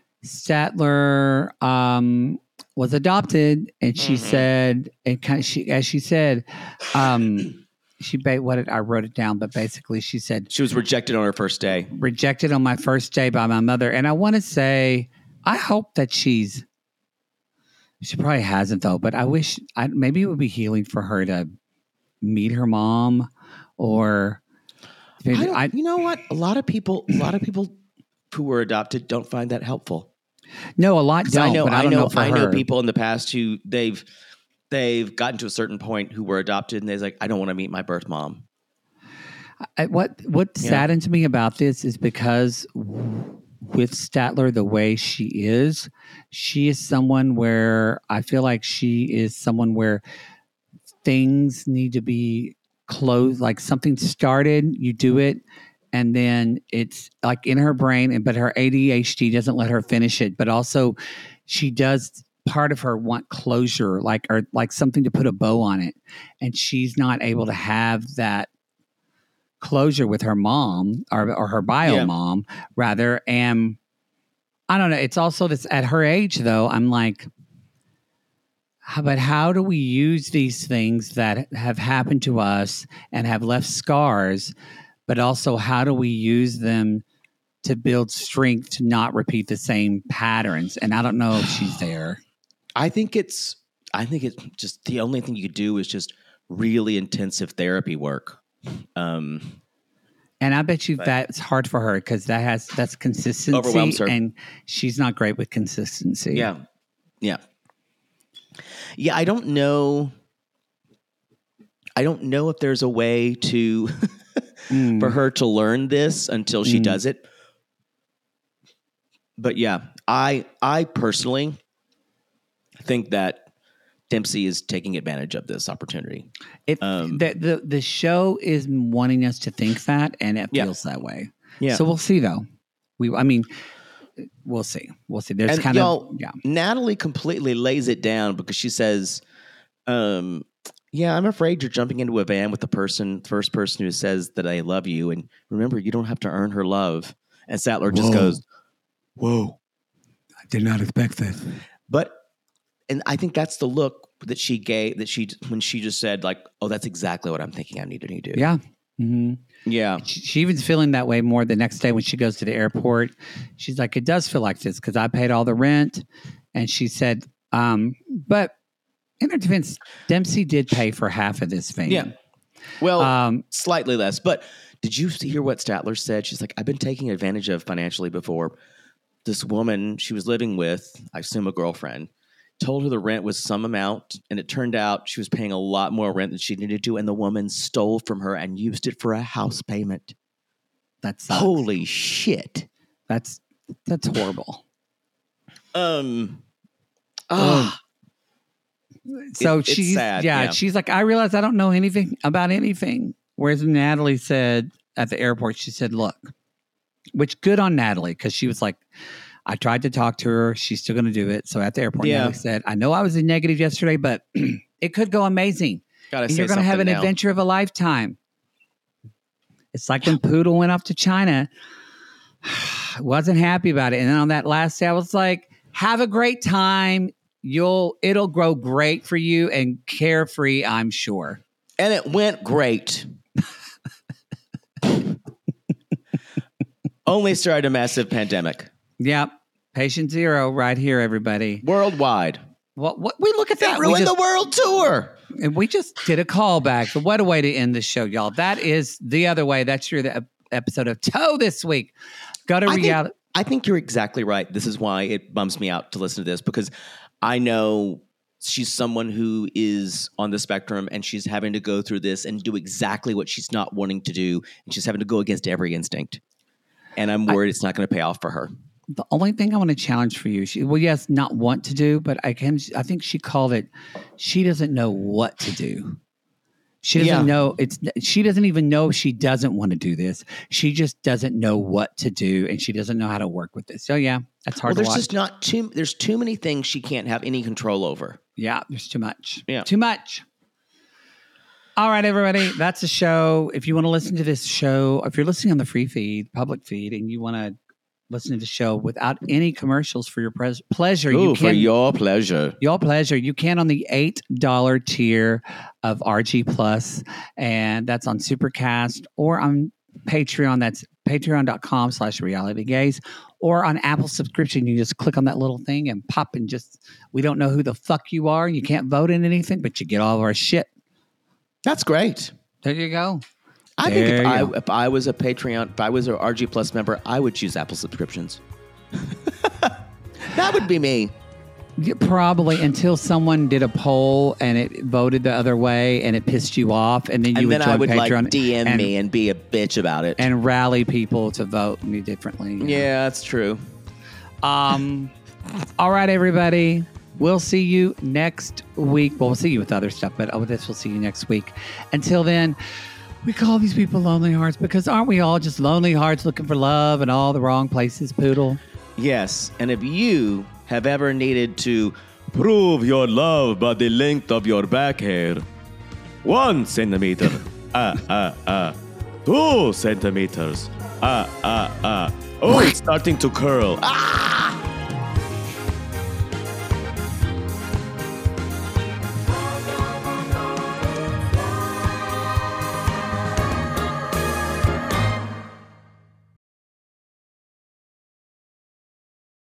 Speaker 2: Statler um, was adopted, and she
Speaker 3: Mm-hmm.
Speaker 2: said, and kind of she, as she said, um, she ba- what did I wrote it down, but basically she said,
Speaker 3: She was rejected on her first day.
Speaker 2: rejected on my first day by my mother. And I want to say, I hope that she's, she probably hasn't though, but I wish, I, maybe it would be healing for her to meet her mom or
Speaker 3: I
Speaker 2: maybe
Speaker 3: don't-
Speaker 2: I,
Speaker 3: you know what? A lot of people, a lot of people who were adopted don't find that helpful.
Speaker 2: no, a lot
Speaker 3: 'Cause
Speaker 2: don't,
Speaker 3: I know,
Speaker 2: but I
Speaker 3: I
Speaker 2: don't
Speaker 3: know,
Speaker 2: know, for
Speaker 3: I know
Speaker 2: her.
Speaker 3: people in the past who they've they've gotten to a certain point who were adopted, and they're like, I don't want to meet my birth mom.
Speaker 2: I, what what
Speaker 3: Yeah.
Speaker 2: saddens me about this is because w- with Statler the way she is, she is someone where I feel like she is someone where things need to be closed. Like something started, you do it, and then it's like in her brain. And but her A D H D doesn't let her finish it. But also, she does. Part of her want closure, like or like something to put a bow on it, and she's not able to have that closure with her mom or, or her bio
Speaker 3: Yeah.
Speaker 2: mom rather. And I don't know. It's also this at her age though. I'm like, how, but how do we use these things that have happened to us and have left scars? But also, how do we use them to build strength to not repeat the same patterns? And I don't know if she's there.
Speaker 3: I think it's I think it's just the only thing you could do is just really intensive therapy work. Um,
Speaker 2: And I bet you
Speaker 3: But-
Speaker 2: that's hard for her because that has that's consistency,
Speaker 3: Overwhelms her.
Speaker 2: and she's not great with consistency.
Speaker 3: yeah, yeah, yeah. I don't know. I don't know if there's a way to
Speaker 2: Mm.
Speaker 3: for her to learn this until she
Speaker 2: Mm.
Speaker 3: does it. But yeah, I I personally think that Dempsey is taking advantage of this opportunity.
Speaker 2: It,
Speaker 3: Um,
Speaker 2: the, the the show is wanting us to think that, and it
Speaker 3: Yeah.
Speaker 2: feels that way.
Speaker 3: Yeah.
Speaker 2: So we'll see, though. We, I mean, we'll see. We'll see. There's
Speaker 3: And
Speaker 2: kind
Speaker 3: y'all,
Speaker 2: of yeah.
Speaker 3: Natalie completely lays it down because she says, um, yeah, I'm afraid you're jumping into a van with the person, first person who says that I love you. And remember, you don't have to earn her love. And Sattler just
Speaker 2: Whoa.
Speaker 3: goes, whoa.
Speaker 2: I did not expect this.
Speaker 3: But, and I think that's the look that she gave, that she, when she just said, like, oh, that's exactly what I'm thinking I need to do.
Speaker 2: Yeah. hmm
Speaker 3: Yeah.
Speaker 2: She, she even's feeling that way more the next day when she goes to the airport. She's like, it does feel like this because I paid all the rent. And she said, um, but in her defense, Dempsey did pay for half of this thing.
Speaker 3: Yeah. Well,
Speaker 2: Um,
Speaker 3: slightly less. But did you hear what Statler said? She's like, I've been taken advantage of financially before. This woman she was living with, I assume a girlfriend, told her the rent was some amount, and it turned out she was paying a lot more rent than she needed to, and the woman stole from her and used it for a house payment.
Speaker 2: that's
Speaker 3: Holy shit.
Speaker 2: that's that's horrible.
Speaker 3: Um. Ah.
Speaker 2: So
Speaker 3: It- it's
Speaker 2: she's
Speaker 3: sad,
Speaker 2: yeah,
Speaker 3: yeah.
Speaker 2: she's like, I realize I don't know anything about anything. Whereas Natalie said at the airport, she said, look, which good on Natalie, because she was like, I tried to talk to her. She's still going to do it. So at the airport,
Speaker 3: Yeah.
Speaker 2: Natalie said, I know I was in negative yesterday, but it could go amazing.
Speaker 3: Gotta
Speaker 2: And
Speaker 3: say
Speaker 2: you're going to have an
Speaker 3: something now.
Speaker 2: adventure of a lifetime. It's like when Poodle went off to China. Wasn't happy about it. And then on that last day, I was like, have a great time. You'll it'll grow great for you and carefree, I'm sure.
Speaker 3: And it went great. Only started a massive pandemic
Speaker 2: Yep. Patient zero right here, everybody.
Speaker 3: worldwide.
Speaker 2: What what we look at that.
Speaker 3: It
Speaker 2: We
Speaker 3: ruined
Speaker 2: just,
Speaker 3: the world tour.
Speaker 2: and we just did a callback. But what a way to end the show, y'all. That is the other way. That's your the episode of Toe this week. Go to
Speaker 3: I think-
Speaker 2: reality.
Speaker 3: I think you're exactly right. This is why it bums me out to listen to this, because I know she's someone who is on the spectrum and she's having to go through this and do exactly what she's not wanting to do. And she's having to go against every instinct. And I'm worried it's not going to pay off for her.
Speaker 2: The only thing I want to challenge for you, she, well, yes, not want to do, but I can. I think she called it. She doesn't know what to do. She doesn't
Speaker 3: Yeah.
Speaker 2: know it's. She doesn't even know she doesn't want to do this. She just doesn't know what to do, and she doesn't know how to work with this. So yeah, that's hard
Speaker 3: Well,
Speaker 2: to
Speaker 3: there's
Speaker 2: watch.
Speaker 3: just not too, there's too many things she can't have any control over.
Speaker 2: Yeah, there's too much.
Speaker 3: Yeah.
Speaker 2: Too much. All right, everybody. That's the show. If you want to listen to this show, if you're listening on the free feed, public feed, and you want to listen to the show without any commercials for your pres- pleasure, you
Speaker 3: Ooh,
Speaker 2: can.
Speaker 3: for your pleasure.
Speaker 2: Your pleasure. You can on the eight dollar tier of R G Plus, and that's on Supercast or on Patreon. That's patreon.com slash reality gaze, or on Apple subscription. You just click on that little thing and pop and just, we don't know who the fuck you are. You can't vote in anything, but you get all of our shit.
Speaker 3: That's great.
Speaker 2: There you go.
Speaker 3: I think
Speaker 2: There
Speaker 3: if
Speaker 2: you
Speaker 3: I,
Speaker 2: go.
Speaker 3: if I was a Patreon, if I was an R G Plus member, I would choose Apple subscriptions. That would be me.
Speaker 2: Yeah, probably until someone did a poll and it voted the other way and it pissed you off, and then you
Speaker 3: And
Speaker 2: would
Speaker 3: then
Speaker 2: join
Speaker 3: I would
Speaker 2: Patreon
Speaker 3: like D M
Speaker 2: and,
Speaker 3: me and be a bitch about it.
Speaker 2: and rally people to vote me differently.
Speaker 3: Yeah, that's true.
Speaker 2: Um, all right, everybody. We'll see you next week. Well, we'll see you with other stuff, but oh, this we'll see you next week. Until then, we call these people lonely hearts because aren't we all just lonely hearts looking for love in all the wrong places, Poodle?
Speaker 3: Yes, and if you have ever needed to
Speaker 1: Prove your love by the length of your back hair. One centimeter. Ah, ah, ah. Two centimeters. Ah, ah, ah. Oh, it's starting to curl. Ah!